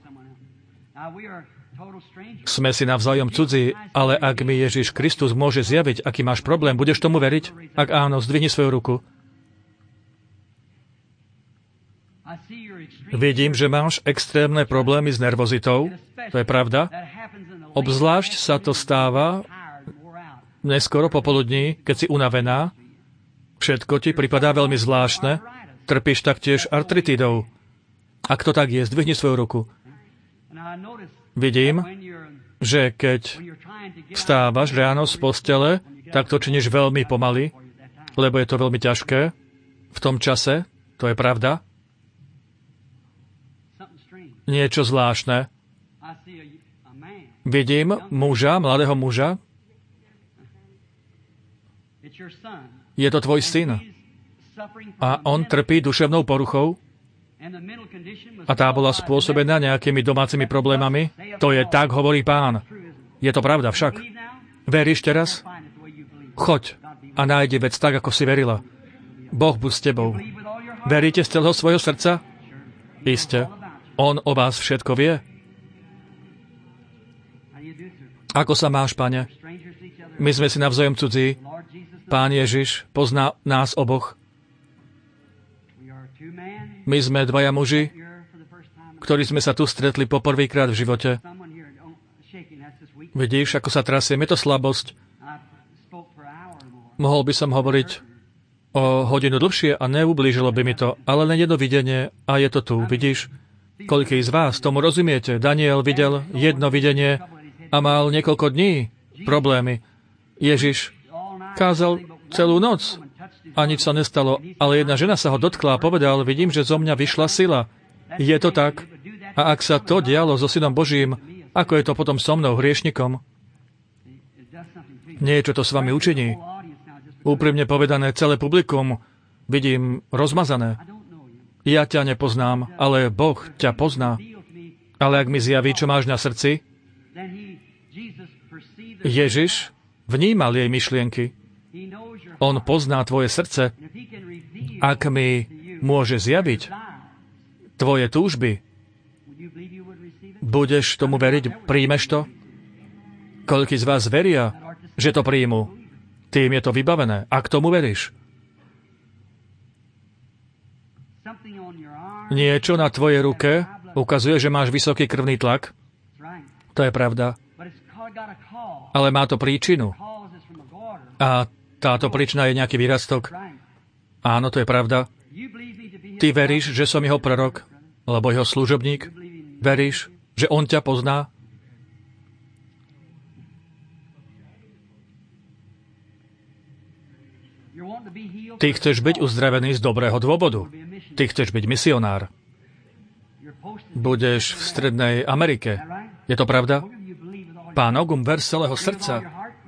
Sme si navzájom cudzí, ale ak mi Ježiš Kristus môže zjaviť, aký máš problém, budeš tomu veriť? Ak áno, zdvihni svoju ruku. Vidím, že máš extrémne problémy s nervozitou. To je pravda. Obzvlášť sa to stáva neskoro popoludní, keď si unavená. Všetko ti pripadá veľmi zvláštne. Trpíš taktiež artritidou. Ak to tak je, zdvihni svoju ruku. Vidím, že keď vstávaš ráno z postele, tak to činíš veľmi pomaly, lebo je to veľmi ťažké. V tom čase, to je pravda. Niečo zvláštne. Vidím muža, mladého muža. Je to tvoj syn. A on trpí duševnou poruchou. A tá bola spôsobená nejakými domácimi problémami. To je tak, hovorí Pán. Je to pravda však. Veríš teraz? Choď a nájdi vec tak, ako si verila. Boh buď s tebou. Veríte z celého svojho srdca? Iste. On o vás všetko vie. Ako sa máš, Pane? My sme si navzájom cudzí. Pán Ježiš pozná nás oboch. My sme dvaja muži, ktorí sme sa tu stretli poprvýkrát v živote. Vidíš, ako sa trasiem, je to slabosť. Mohol by som hovoriť o hodinu dlhšie a neublížilo by mi to, ale len jedno videnie a je to tu, vidíš? Koľký z vás tomu rozumiete? Daniel videl jedno videnie a mal niekoľko dní problémy. Ježiš kázal celú noc a nič sa nestalo, ale jedna žena sa ho dotkla a povedal, vidím, že zo mňa vyšla sila. Je to tak? A ak sa to dialo so Synom Božím, ako je to potom so mnou, hriešnikom? Niečo to s vami učiní. Úprimne povedané, celé publikum vidím rozmazané. Ja ťa nepoznám, ale Boh ťa pozná. Ale ak mi zjaví, čo máš na srdci, Ježiš vnímal jej myšlienky. On pozná tvoje srdce. Ak mi môže zjaviť tvoje túžby, budeš tomu veriť? Príjmeš to? Koľký z vás veria, že to príjmu? Tým je to vybavené. Ak tomu veríš. Niečo na tvojej ruke ukazuje, že máš vysoký krvný tlak. To je pravda. Ale má to príčinu. A táto príčina je nejaký výrastok. Áno, to je pravda. Ty veríš, že som jeho prorok, alebo jeho služobník? Veríš, že on ťa pozná? Ty chceš byť uzdravený z dobrého dôvodu. Ty chceš byť misionár. Budeš v Strednej Amerike. Je to pravda? Pán Ogum, ver z celého srdca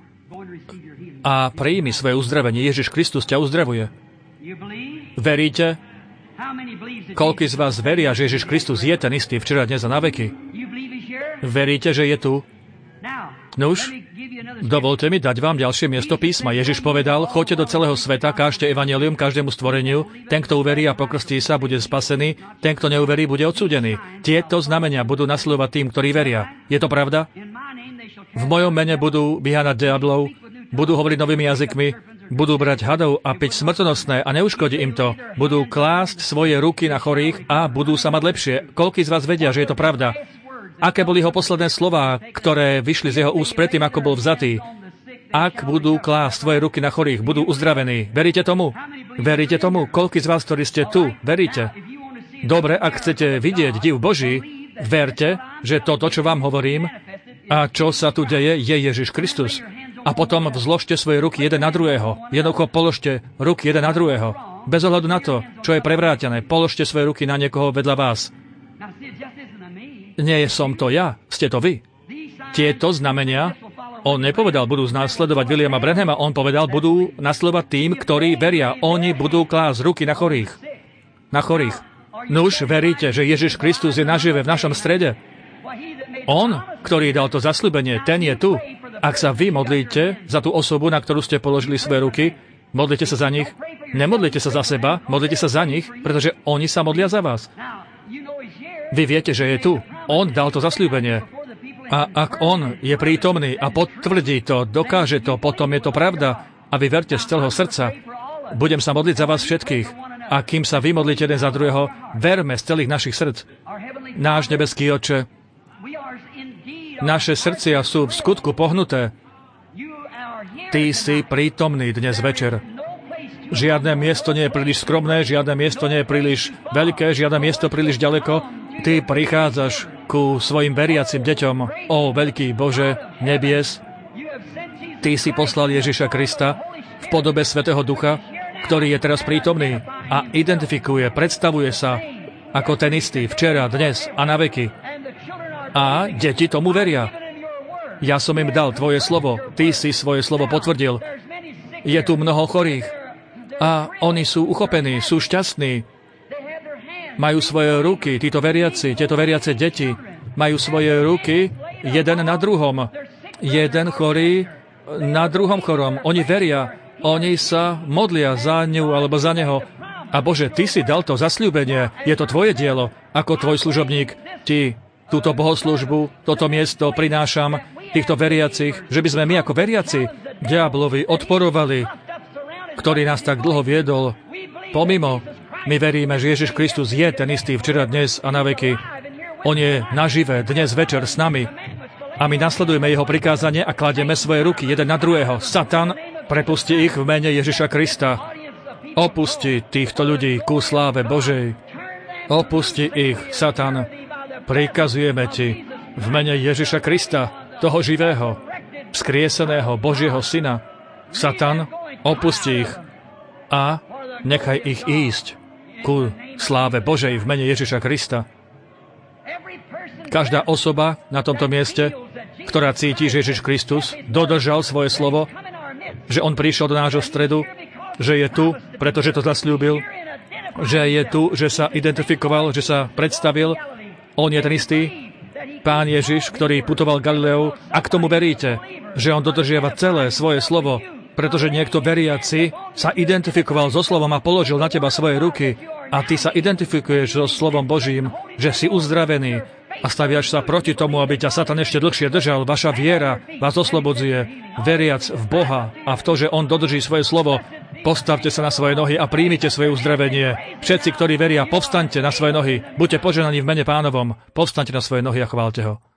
a príjmi svoje uzdravenie. Ježiš Kristus ťa uzdravuje. Veríte? Koľký z vás veria, že Ježiš Kristus je ten istý včera, dnes a na veky? Veríte, že je tu? Nuž, dovolte mi dať vám ďalšie miesto písma. Ježiš povedal, choďte do celého sveta, kážte evanjelium každému stvoreniu, ten, kto uverí a pokrstí sa, bude spasený, ten, kto neuverí, bude odsúdený. Tieto znamenia budú nasledovať tým, ktorí veria. Je to pravda? V mojom mene budú vyháňať diablov, budú hovoriť novými jazykmi, budú brať hadov a piť smrtonosné a neuškodí im to. Budú klásť svoje ruky na chorých a budú sa mať lepšie. Koľký z vás vedia, že je to pravda? Aké boli jeho posledné slová, ktoré vyšli z jeho úst predtým, ako bol vzatý? Ak budú klásť svoje ruky na chorých, budú uzdravení. Veríte tomu? Veríte tomu? Koľký z vás, ktorí ste tu, veríte? Dobre, ak chcete vidieť div Boží, verte, že toto, čo vám hovorím a čo sa tu deje, je Ježiš Kristus. A potom vzložte svoje ruky jeden na druhého. Jednoducho položte ruky jeden na druhého. Bez ohľadu na to, čo je prevrátené, položte svoje ruky na niekoho vedľa vás. Nie som to ja, ste to vy. Tieto znamenia, on nepovedal, budú následovať Williama Branhama, on povedal, budú nasledovať tým, ktorí veria. Oni budú klásť ruky na chorých. Na chorých. Nuž, veríte, že Ježiš Kristus je nažive v našom strede? On, ktorý dal to zasľúbenie, ten je tu. Ak sa vy modlíte za tú osobu, na ktorú ste položili svoje ruky, modlite sa za nich. Nemodlite sa za seba, modlite sa za nich, pretože oni sa modlia za vás. Vy viete, že je tu. On dal to zasľúbenie. A ak on je prítomný a potvrdí to, dokáže to, potom je to pravda a vy verte z celého srdca. Budem sa modliť za vás všetkých. A kým sa vy modlíte jeden za druhého, verme z celých našich srdc. Náš nebeský Otče, naše srdcia sú v skutku pohnuté. Ty si prítomný dnes večer. Žiadne miesto nie je príliš skromné, žiadne miesto nie je príliš veľké, žiadne miesto príliš ďaleko. Ty prichádzaš ku svojim veriacim deťom. Ó, veľký Bože, nebies, Ty si poslal Ježiša Krista v podobe Svätého Ducha, ktorý je teraz prítomný a identifikuje, predstavuje sa ako ten istý včera, dnes a na veky. A deti tomu veria. Ja som im dal Tvoje slovo, Ty si svoje slovo potvrdil. Je tu mnoho chorých a oni sú uchopení, sú šťastní. Majú svoje ruky, títo veriaci, tieto veriace deti, majú svoje ruky jeden na druhom. Jeden chorý na druhom chorom. Oni veria, oni sa modlia za ňu alebo za neho. A Bože, Ty si dal to zasľúbenie, je to Tvoje dielo, ako Tvoj služobník. Ty túto bohoslúžbu, toto miesto prinášam týchto veriacich, že by sme my ako veriaci diablovi odporovali, ktorý nás tak dlho viedol pomimo. My veríme, že Ježiš Kristus je ten istý včera, dnes a na veky. On je nažive dnes večer s nami. A my nasledujeme jeho prikázanie a kladieme svoje ruky jeden na druhého. Satan, prepusti ich v mene Ježiša Krista. Opusti týchto ľudí ku sláve Božej. Opusti ich, Satan. Prikazujeme ti v mene Ježiša Krista, toho živého, vzkrieseného Božieho Syna. Satan, opusti ich a nechaj ich ísť ku sláve Božej v mene Ježiša Krista. Každá osoba na tomto mieste, ktorá cíti, že Ježiš Kristus dodržal svoje slovo, že on prišiel do nášho stredu, že je tu, pretože to zasľúbil, že je tu, že sa identifikoval, že sa predstavil, on je ten istý, Pán Ježiš, ktorý putoval Galileou, a k tomu veríte, že on dodržiava celé svoje slovo, pretože niekto veriaci sa identifikoval so slovom a položil na teba svoje ruky a ty sa identifikuješ so slovom Božím, že si uzdravený a staviaš sa proti tomu, aby ťa Satan ešte dlhšie držal. Vaša viera vás oslobodzuje, veriac v Boha a v to, že on dodrží svoje slovo. Postavte sa na svoje nohy a príjmite svoje uzdravenie. Všetci, ktorí veria, povstaňte na svoje nohy. Buďte požehnaní v mene Pánovom. Povstaňte na svoje nohy a chváľte ho.